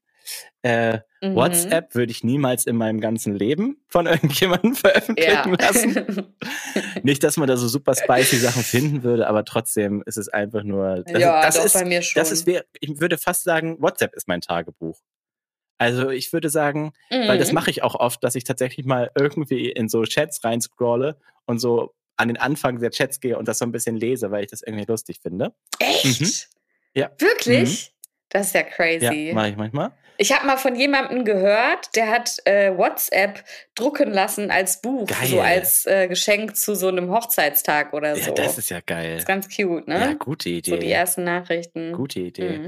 WhatsApp würde ich niemals in meinem ganzen Leben von irgendjemandem veröffentlichen lassen. Nicht, dass man da so super spicy Sachen finden würde, aber trotzdem ist es einfach nur... Das ist bei mir schon. Ich würde fast sagen, WhatsApp ist mein Tagebuch. Also ich würde sagen, weil das mache ich auch oft, dass ich tatsächlich mal irgendwie in so Chats reinscrolle und so an den Anfang der Chats gehe und das so ein bisschen lese, weil ich das irgendwie lustig finde. Echt? Ja. Wirklich? Das ist ja crazy. Ja, mache ich manchmal. Ich habe mal von jemandem gehört, der hat WhatsApp drucken lassen als Buch, geil. So als Geschenk zu so einem Hochzeitstag oder so. Ja, das ist ja geil. Das ist ganz cute, ne? Ja, gute Idee. So die ersten Nachrichten. Gute Idee.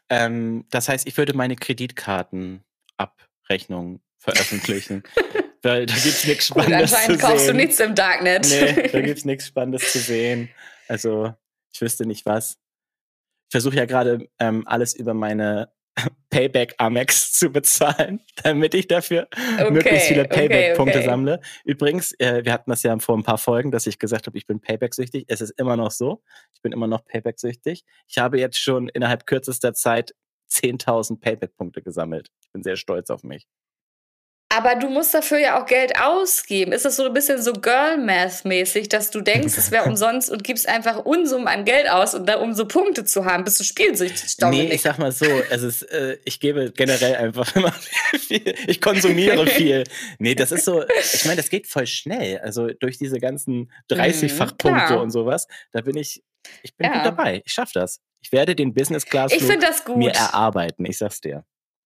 Das heißt, ich würde meine Kreditkartenabrechnung veröffentlichen. Weil da gibt's nichts Spannendes zu sehen. Anscheinend kaufst du nichts im Darknet. Nee, da gibt's nichts Spannendes zu sehen. Also, ich wüsste nicht was. Ich versuche ja gerade alles über meine Payback-Amex zu bezahlen, damit ich dafür möglichst viele Payback-Punkte sammle. Übrigens, wir hatten das ja vor ein paar Folgen, dass ich gesagt habe, ich bin Payback-süchtig. Es ist immer noch so. Ich bin immer noch Payback-süchtig. Ich habe jetzt schon innerhalb kürzester Zeit 10.000 Payback-Punkte gesammelt. Ich bin sehr stolz auf mich. Aber du musst dafür ja auch Geld ausgeben. Ist das so ein bisschen so Girl-Math-mäßig, dass du denkst, es wäre umsonst und gibst einfach Unsummen an Geld aus, um so Punkte zu haben? Bist du spielsüchtig? Nee, ich sag mal so, ich gebe generell einfach immer viel. Ich konsumiere viel. Nee, das ist so, ich meine, das geht voll schnell. Also durch diese ganzen 30-fach-Punkte und sowas, da bin ich bin gut dabei. Ich schaff das. Ich werde den Business-Class-Flug mir erarbeiten. Ich sag's dir.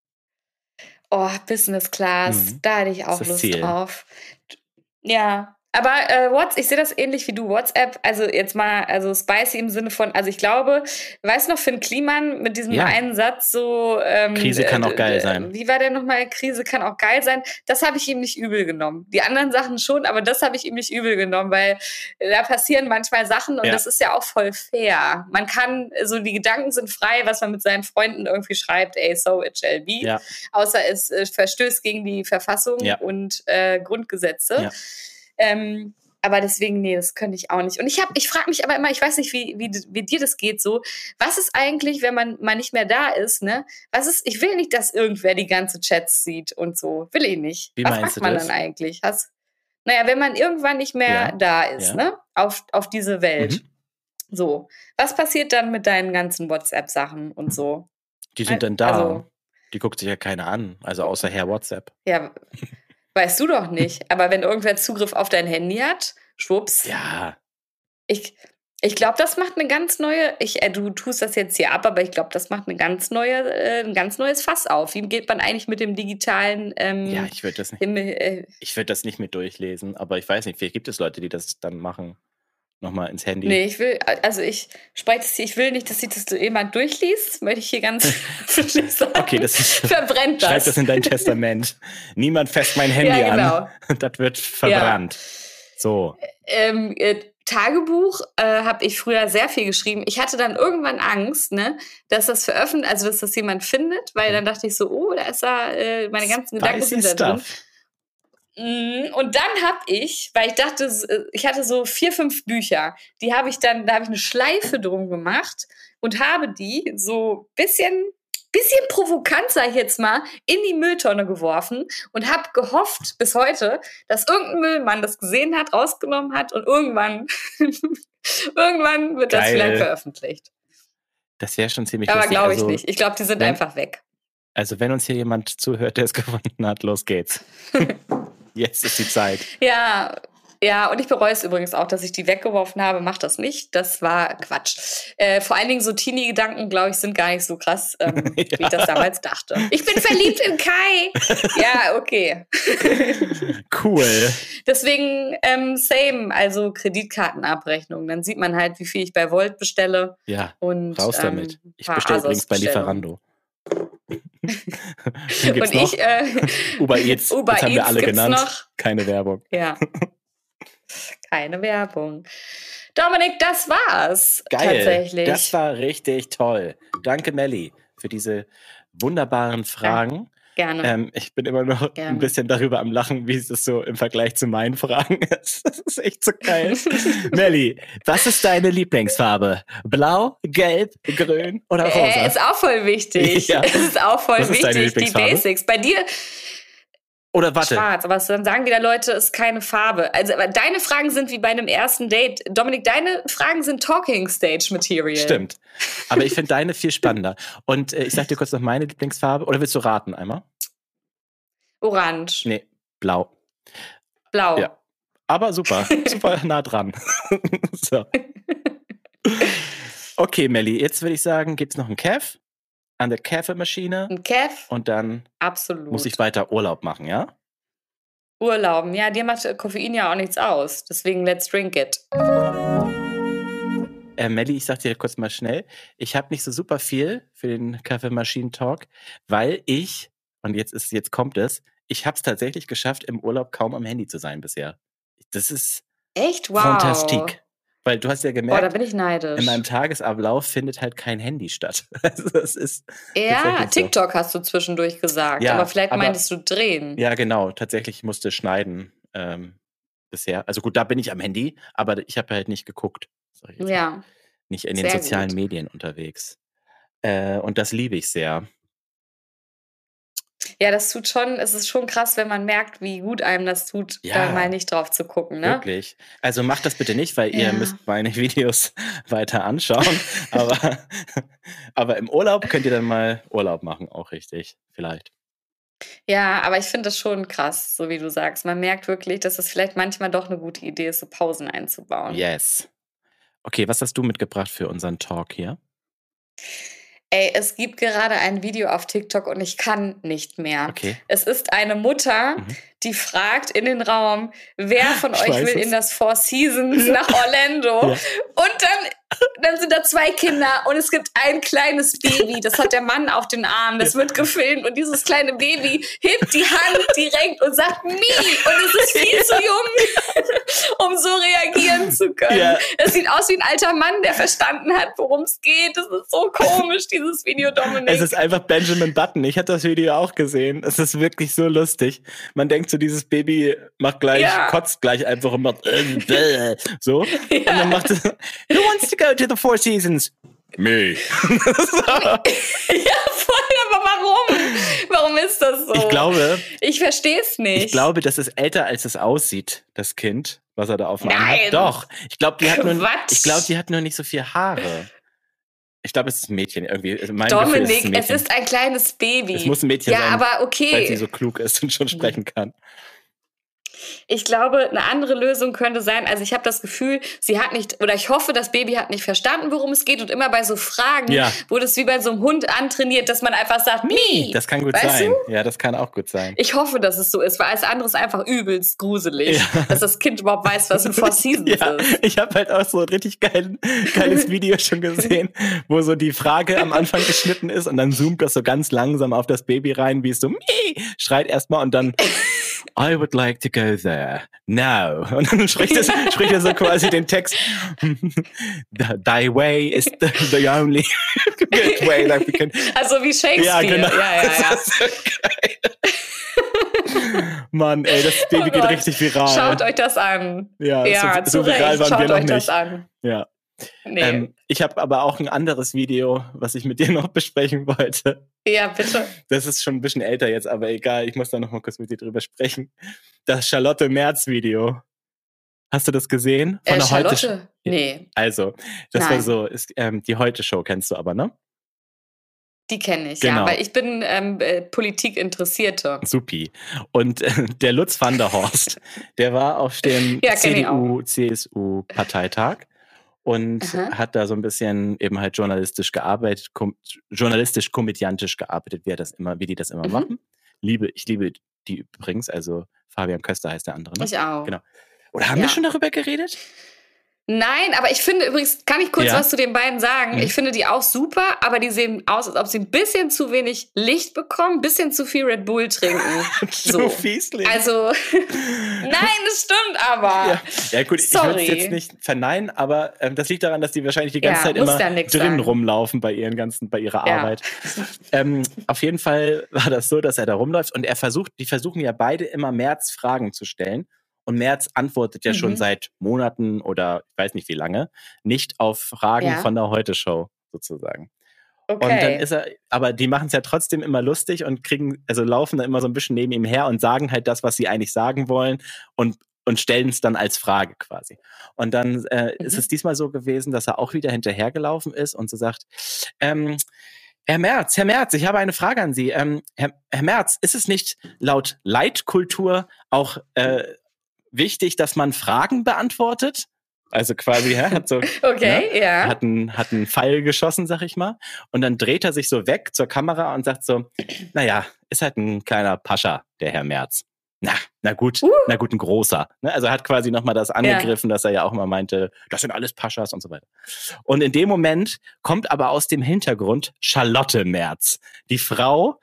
Oh, Business Class, da hätte ich auch Lust drauf. Ja, aber ich sehe das ähnlich wie du, WhatsApp, also jetzt mal, also spicy im Sinne von, also ich glaube, weißt du noch, Finn Kliman mit diesem einen Satz so... Krise kann auch geil sein. Wie war der nochmal? Krise kann auch geil sein. Das habe ich ihm nicht übel genommen. Die anderen Sachen schon, aber das habe ich ihm nicht übel genommen, weil da passieren manchmal Sachen und das ist ja auch voll fair. Man kann, so die Gedanken sind frei, was man mit seinen Freunden irgendwie schreibt, so it shall be. Ja. Außer es verstößt gegen die Verfassung und Grundgesetze. Ja. Aber deswegen, nee, das könnte ich auch nicht. Und ich frage mich aber immer, ich weiß nicht, wie dir das geht so. Was ist eigentlich, wenn man mal nicht mehr da ist, ne? Ich will nicht, dass irgendwer die ganze Chats sieht und so. Will ich nicht. Wie was meinst macht man du das? dann eigentlich? Naja, wenn man irgendwann nicht mehr da ist, ne? Auf diese Welt. So. Was passiert dann mit deinen ganzen WhatsApp-Sachen und so? Die sind dann da. Also, die guckt sich ja keiner an. Also außer Herr WhatsApp. Ja, weißt du doch nicht. Aber wenn irgendwer Zugriff auf dein Handy hat, schwupps. Ja. Ich glaube, das macht eine ganz neue, du tust das jetzt hier ab, aber ich glaube, das macht ein ganz neues Fass auf. Wie geht man eigentlich mit dem digitalen ich würde das nicht mit durchlesen, aber ich weiß nicht, vielleicht gibt es Leute, die das dann machen. Nochmal ins Handy. Nee, ich will nicht, dass sich das jemand durchliest. Möchte ich hier ganz friedlich sagen. Okay, verbrennt das. Schreib das in dein Testament. Niemand fasst mein Handy an. Das wird verbrannt. So. Tagebuch habe ich früher sehr viel geschrieben. Ich hatte dann irgendwann Angst, ne, dass das veröffentlicht, also dass das jemand findet, weil dann dachte ich so, oh, da ist meine ganzen Gedanken sind da drin. Und dann habe ich, weil ich dachte, ich hatte so 4, 5 Bücher, da habe ich eine Schleife drum gemacht und habe die so bisschen provokant, sag ich jetzt mal, in die Mülltonne geworfen und habe gehofft bis heute, dass irgendein Müllmann das gesehen hat, rausgenommen hat und irgendwann wird das vielleicht veröffentlicht. Das wäre schon ziemlich lustig. Aber glaube ich also, nicht. Ich glaube, die sind einfach weg. Also wenn uns hier jemand zuhört, der es gefunden hat, los geht's. Jetzt ist die Zeit. Ja, und ich bereue es übrigens auch, dass ich die weggeworfen habe. Mach das nicht. Das war Quatsch. Vor allen Dingen so Teenie-Gedanken, glaube ich, sind gar nicht so krass, wie ich das damals dachte. Ich bin verliebt in Kai. Ja, okay. Cool. Deswegen same, also Kreditkartenabrechnung. Dann sieht man halt, wie viel ich bei Volt bestelle. Ja, und, raus damit. Ich bestelle übrigens bei Lieferando. Und ich Uber Eats, das haben wir alle genannt. Noch. Keine Werbung. Ja. Keine Werbung. Dominik, das war's. Geil. Tatsächlich. Das war richtig toll. Danke, Melli, für diese wunderbaren Fragen. Gerne. Ich bin immer noch ein bisschen darüber am Lachen, wie es so im Vergleich zu meinen Fragen ist. Das ist echt so geil. Melli, was ist deine Lieblingsfarbe? Blau, gelb, grün oder rosa? Ist auch voll wichtig. Ja. Ist auch voll was wichtig. Ist deine Lieblingsfarbe? Die Basics. Bei dir... Oder warte. Schwarz, aber dann sagen wieder Leute, ist keine Farbe. Also deine Fragen sind wie bei einem ersten Date. Dominik, deine Fragen sind Talking Stage Material. Stimmt. Aber ich finde deine viel spannender. Und ich sag dir kurz noch meine Lieblingsfarbe. Oder willst du raten einmal? Orange. Nee, blau. Blau. Ja. Aber super. Super nah dran. So. Okay, Melli, jetzt würde ich sagen, gibt's noch einen Kev an der Kaffeemaschine. Ein Kev? Und dann absolut. Muss ich weiter Urlaub machen, ja? Urlauben, ja, dir macht Koffein ja auch nichts aus. Deswegen let's drink it. Melli, ich sag dir kurz mal schnell, ich habe nicht so super viel für den Kaffeemaschinen-Talk, weil und jetzt kommt es, ich habe es tatsächlich geschafft, im Urlaub kaum am Handy zu sein bisher. Das ist echt wow. Fantastik. Weil du hast ja gemerkt, da bin ich neidisch. In meinem Tagesablauf findet halt kein Handy statt. Also das ist TikTok hast du zwischendurch gesagt, ja, aber vielleicht meintest du drehen. Ja, genau. Tatsächlich musste schneiden bisher. Also gut, da bin ich am Handy, aber ich habe halt nicht geguckt. Ja. Nicht in den sozialen Medien unterwegs. Und das liebe ich sehr. Ja, es ist schon krass, wenn man merkt, wie gut einem das tut, da mal nicht drauf zu gucken, ne? Wirklich. Also macht das bitte nicht, weil ihr müsst meine Videos weiter anschauen. aber im Urlaub könnt ihr dann mal Urlaub machen, auch richtig, vielleicht. Ja, aber ich finde das schon krass, so wie du sagst. Man merkt wirklich, dass es vielleicht manchmal doch eine gute Idee ist, so Pausen einzubauen. Yes. Okay, was hast du mitgebracht für unseren Talk hier? Ey, es gibt gerade ein Video auf TikTok und ich kann nicht mehr. Okay. Es ist eine Mutter, die fragt in den Raum, wer von euch will in das Four Seasons nach Orlando? Ja. Und dann sind da 2 Kinder und es gibt ein kleines Baby, das hat der Mann auf den Arm, das wird gefilmt und dieses kleine Baby hebt die Hand direkt und sagt Me! Und es ist viel zu jung, um so reagieren zu können. Ja. Es sieht aus wie ein alter Mann, der verstanden hat, worum es geht. Das ist so komisch, dieses Video, Dominik. Es ist einfach Benjamin Button. Ich hatte das Video auch gesehen. Es ist wirklich so lustig. Man denkt so, dieses Baby macht kotzt gleich einfach und macht so. Ja. Und dann macht es, who wants to go to the Four Seasons? Me. Ja, voll, aber warum? Warum ist das so? Ich verstehe es nicht. Ich glaube, das ist älter, als es aussieht, das Kind, was er da auf dem Arm hat. Doch. Ich glaube, die hat nur nicht so viel Haare. Ich glaube, es ist ein Mädchen irgendwie. Dominik, es ist ein kleines Baby. Es muss ein Mädchen sein, aber okay. Weil sie so klug ist und schon sprechen kann. Ich glaube, eine andere Lösung könnte sein, also ich habe das Gefühl, ich hoffe, das Baby hat nicht verstanden, worum es geht und immer bei so Fragen wurde es wie bei so einem Hund antrainiert, dass man einfach sagt, Me! Das kann gut sein. Du? Ja, das kann auch gut sein. Ich hoffe, dass es so ist, weil alles andere ist einfach übelst gruselig, dass das Kind überhaupt weiß, was ein Four Seasons ist. Ich habe halt auch so ein richtig geiles Video schon gesehen, wo so die Frage am Anfang geschnitten ist und dann zoomt das so ganz langsam auf das Baby rein, wie es so Me! Schreit erstmal und dann I would like to go there. Now. Und dann spricht er so quasi den Text. Thy way is the only good way that we can. Also wie Shakespeare. Ja, genau. Ja. Das ist so geil. Mann, ey, das Baby geht richtig viral. Schaut euch das an. Ja, so viral waren wir noch nicht. Das an. Ja. Nee. Ich habe aber auch ein anderes Video, was ich mit dir noch besprechen wollte. Ja, bitte. Das ist schon ein bisschen älter jetzt, aber egal, ich muss da noch mal kurz mit dir drüber sprechen. Das Charlotte Merz-Video. Hast du das gesehen? Von der Charlotte? Nee. Also, das war so, die Heute-Show kennst du aber, ne? Die kenne ich, genau. Ja, weil ich bin Politik-Interessierte. Supi. Und der Lutz van der Horst, der war auf dem CDU-CSU-Parteitag und hat da so ein bisschen eben halt journalistisch gearbeitet, journalistisch-komödiantisch gearbeitet, wie die das immer machen. Ich liebe die übrigens, also Fabian Köster heißt der andere. Ne? Ich auch. Genau. Oder haben wir schon darüber geredet? Nein, aber ich finde übrigens, kann ich kurz was zu den beiden sagen? Ich finde die auch super, aber die sehen aus, als ob sie ein bisschen zu wenig Licht bekommen, ein bisschen zu viel Red Bull trinken. So fieslich. Also, nein, das stimmt aber. Ja gut, ich will es jetzt nicht verneinen, aber das liegt daran, dass die wahrscheinlich die ganze Zeit immer drin rumlaufen bei ihrer Arbeit. Auf jeden Fall war das so, dass er da rumläuft und die versuchen ja beide immer Merz Fragen zu stellen. Und Merz antwortet ja schon seit Monaten oder ich weiß nicht wie lange nicht auf Fragen von der Heute-Show sozusagen. Okay. Und dann aber die machen es ja trotzdem immer lustig und laufen da immer so ein bisschen neben ihm her und sagen halt das, was sie eigentlich sagen wollen und stellen es dann als Frage quasi. Und dann ist es diesmal so gewesen, dass er auch wieder hinterhergelaufen ist und so sagt, Herr Merz, ich habe eine Frage an Sie. Herr Merz, ist es nicht laut Leitkultur auch wichtig, dass man Fragen beantwortet? Also quasi, hat so hat einen Pfeil geschossen, sag ich mal. Und dann dreht er sich so weg zur Kamera und sagt so, naja, ist halt ein kleiner Pascha, der Herr Merz. Na gut, ein großer. Ne? Also er hat quasi nochmal das angegriffen, dass er ja auch immer meinte, das sind alles Paschas und so weiter. Und in dem Moment kommt aber aus dem Hintergrund Charlotte Merz, die Frau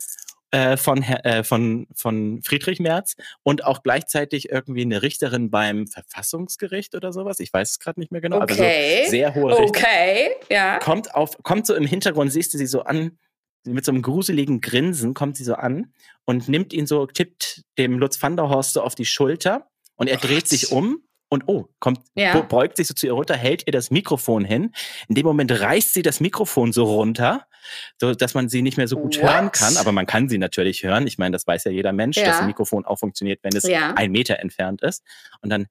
von Friedrich Merz und auch gleichzeitig irgendwie eine Richterin beim Verfassungsgericht oder sowas. Ich weiß es gerade nicht mehr genau. Okay. Also so sehr hohe Richter. Okay, ja. Kommt so im Hintergrund, siehst du sie so an, mit so einem gruseligen Grinsen kommt sie so an und tippt dem Lutz van der Horst so auf die Schulter und er dreht sich um. Und beugt sich so zu ihr runter, hält ihr das Mikrofon hin. In dem Moment reißt sie das Mikrofon so runter, so dass man sie nicht mehr so gut hören kann. Aber man kann sie natürlich hören. Ich meine, das weiß ja jeder Mensch, dass ein Mikrofon auch funktioniert, wenn es 1 Meter entfernt ist. Und dann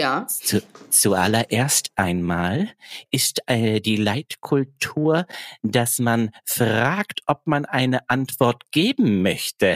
zuallererst einmal ist die Leitkultur, dass man fragt, ob man eine Antwort geben möchte.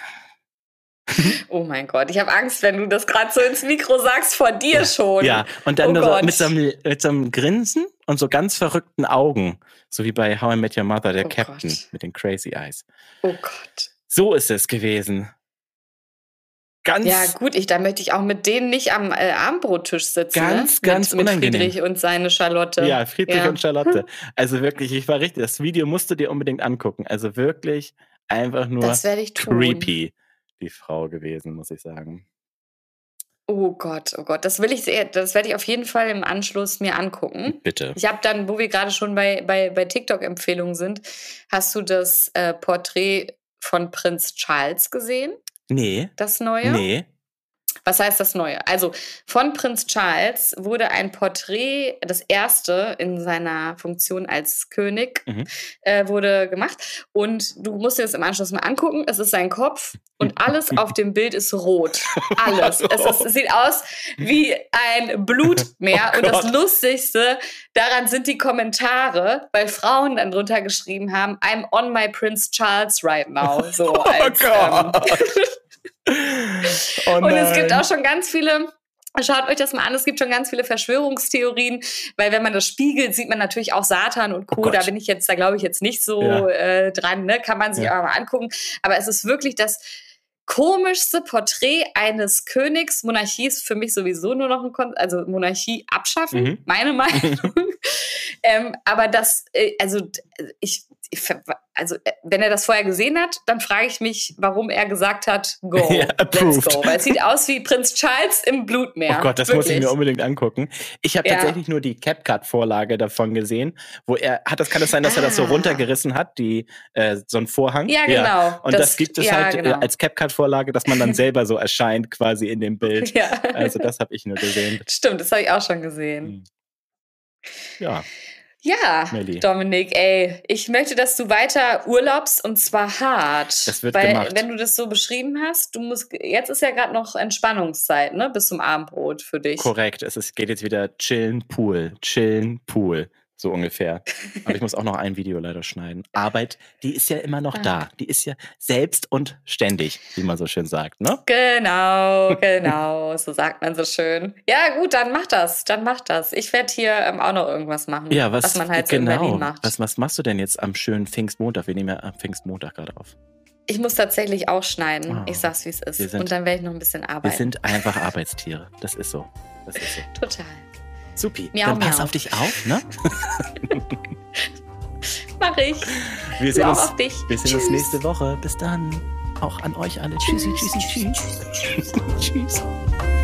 Oh mein Gott, ich habe Angst, wenn du das gerade so ins Mikro sagst, vor dir schon. Ja, und dann mit so einem Grinsen und so ganz verrückten Augen. So wie bei How I Met Your Mother, der Captain mit den Crazy Eyes. Oh Gott. So ist es gewesen. Ja gut, da möchte ich auch mit denen nicht am Abendbrottisch sitzen. Ganz mit unangenehm. Friedrich und seine Charlotte. Ja, Friedrich und Charlotte. Also wirklich, das Video musst du dir unbedingt angucken. Also wirklich einfach nur creepy. Die Frau gewesen, muss ich sagen. Oh Gott. Das werde ich auf jeden Fall im Anschluss mir angucken. Bitte. Ich habe dann, wo wir gerade schon bei TikTok-Empfehlungen sind, hast du das Porträt von Prinz Charles gesehen? Nee. Das Neue? Nee. Was heißt das Neue? Also von Prinz Charles wurde ein Porträt, das erste in seiner Funktion als König, wurde gemacht. Und du musst dir das im Anschluss mal angucken. Es ist sein Kopf und alles auf dem Bild ist rot. Alles. Es sieht aus wie ein Blutmeer. Und das Lustigste daran sind die Kommentare, weil Frauen dann drunter geschrieben haben, I'm on my Prince Charles right now. So als, und es gibt auch schon ganz viele, schaut euch das mal an, es gibt schon ganz viele Verschwörungstheorien, weil wenn man das spiegelt, sieht man natürlich auch Satan und Co. Da bin ich da glaube ich jetzt nicht so dran, ne? Kann man sich auch mal angucken. Aber es ist wirklich das komischste Porträt eines Königs. Monarchie ist für mich sowieso nur noch also Monarchie abschaffen, meine Meinung. Aber also wenn er das vorher gesehen hat, dann frage ich mich, warum er gesagt hat, go, let's go. Weil es sieht aus wie Prinz Charles im Blutmeer. Oh Gott, das muss ich mir unbedingt angucken. Ich habe tatsächlich nur die CapCut-Vorlage davon gesehen, wo kann es sein, dass er das so runtergerissen hat, so ein Vorhang? Ja, genau. Ja. Und das gibt es als CapCut-Vorlage, dass man dann selber so erscheint quasi in dem Bild. Ja. Also das habe ich nur gesehen. Stimmt, das habe ich auch schon gesehen. Ja. Ja, Melli. Dominik, ich möchte, dass du weiter urlaubst und zwar hart. Das wird gemacht. Wenn du das so beschrieben hast, jetzt ist ja gerade noch Entspannungszeit, ne, bis zum Abendbrot für dich. Korrekt, geht jetzt wieder chillen, Pool, so ungefähr. Aber ich muss auch noch ein Video leider schneiden. Arbeit, die ist ja immer noch da. Die ist ja selbst und ständig, wie man so schön sagt, ne? Genau, so sagt man so schön. Ja gut, dann mach das. Ich werde hier auch noch irgendwas machen, was man halt so in Berlin macht. Was machst du denn jetzt am schönen Pfingstmontag? Wir nehmen ja am Pfingstmontag gerade auf. Ich muss tatsächlich auch schneiden. Ich sag's, wie es ist. Und dann werde ich noch ein bisschen arbeiten. Wir sind einfach Arbeitstiere. Das ist so. Total. Supi, dann pass auf dich auf, ne? Mach ich. Wir sehen uns nächste Woche. Bis dann. Auch an euch alle. Tschüssi. Tschüss.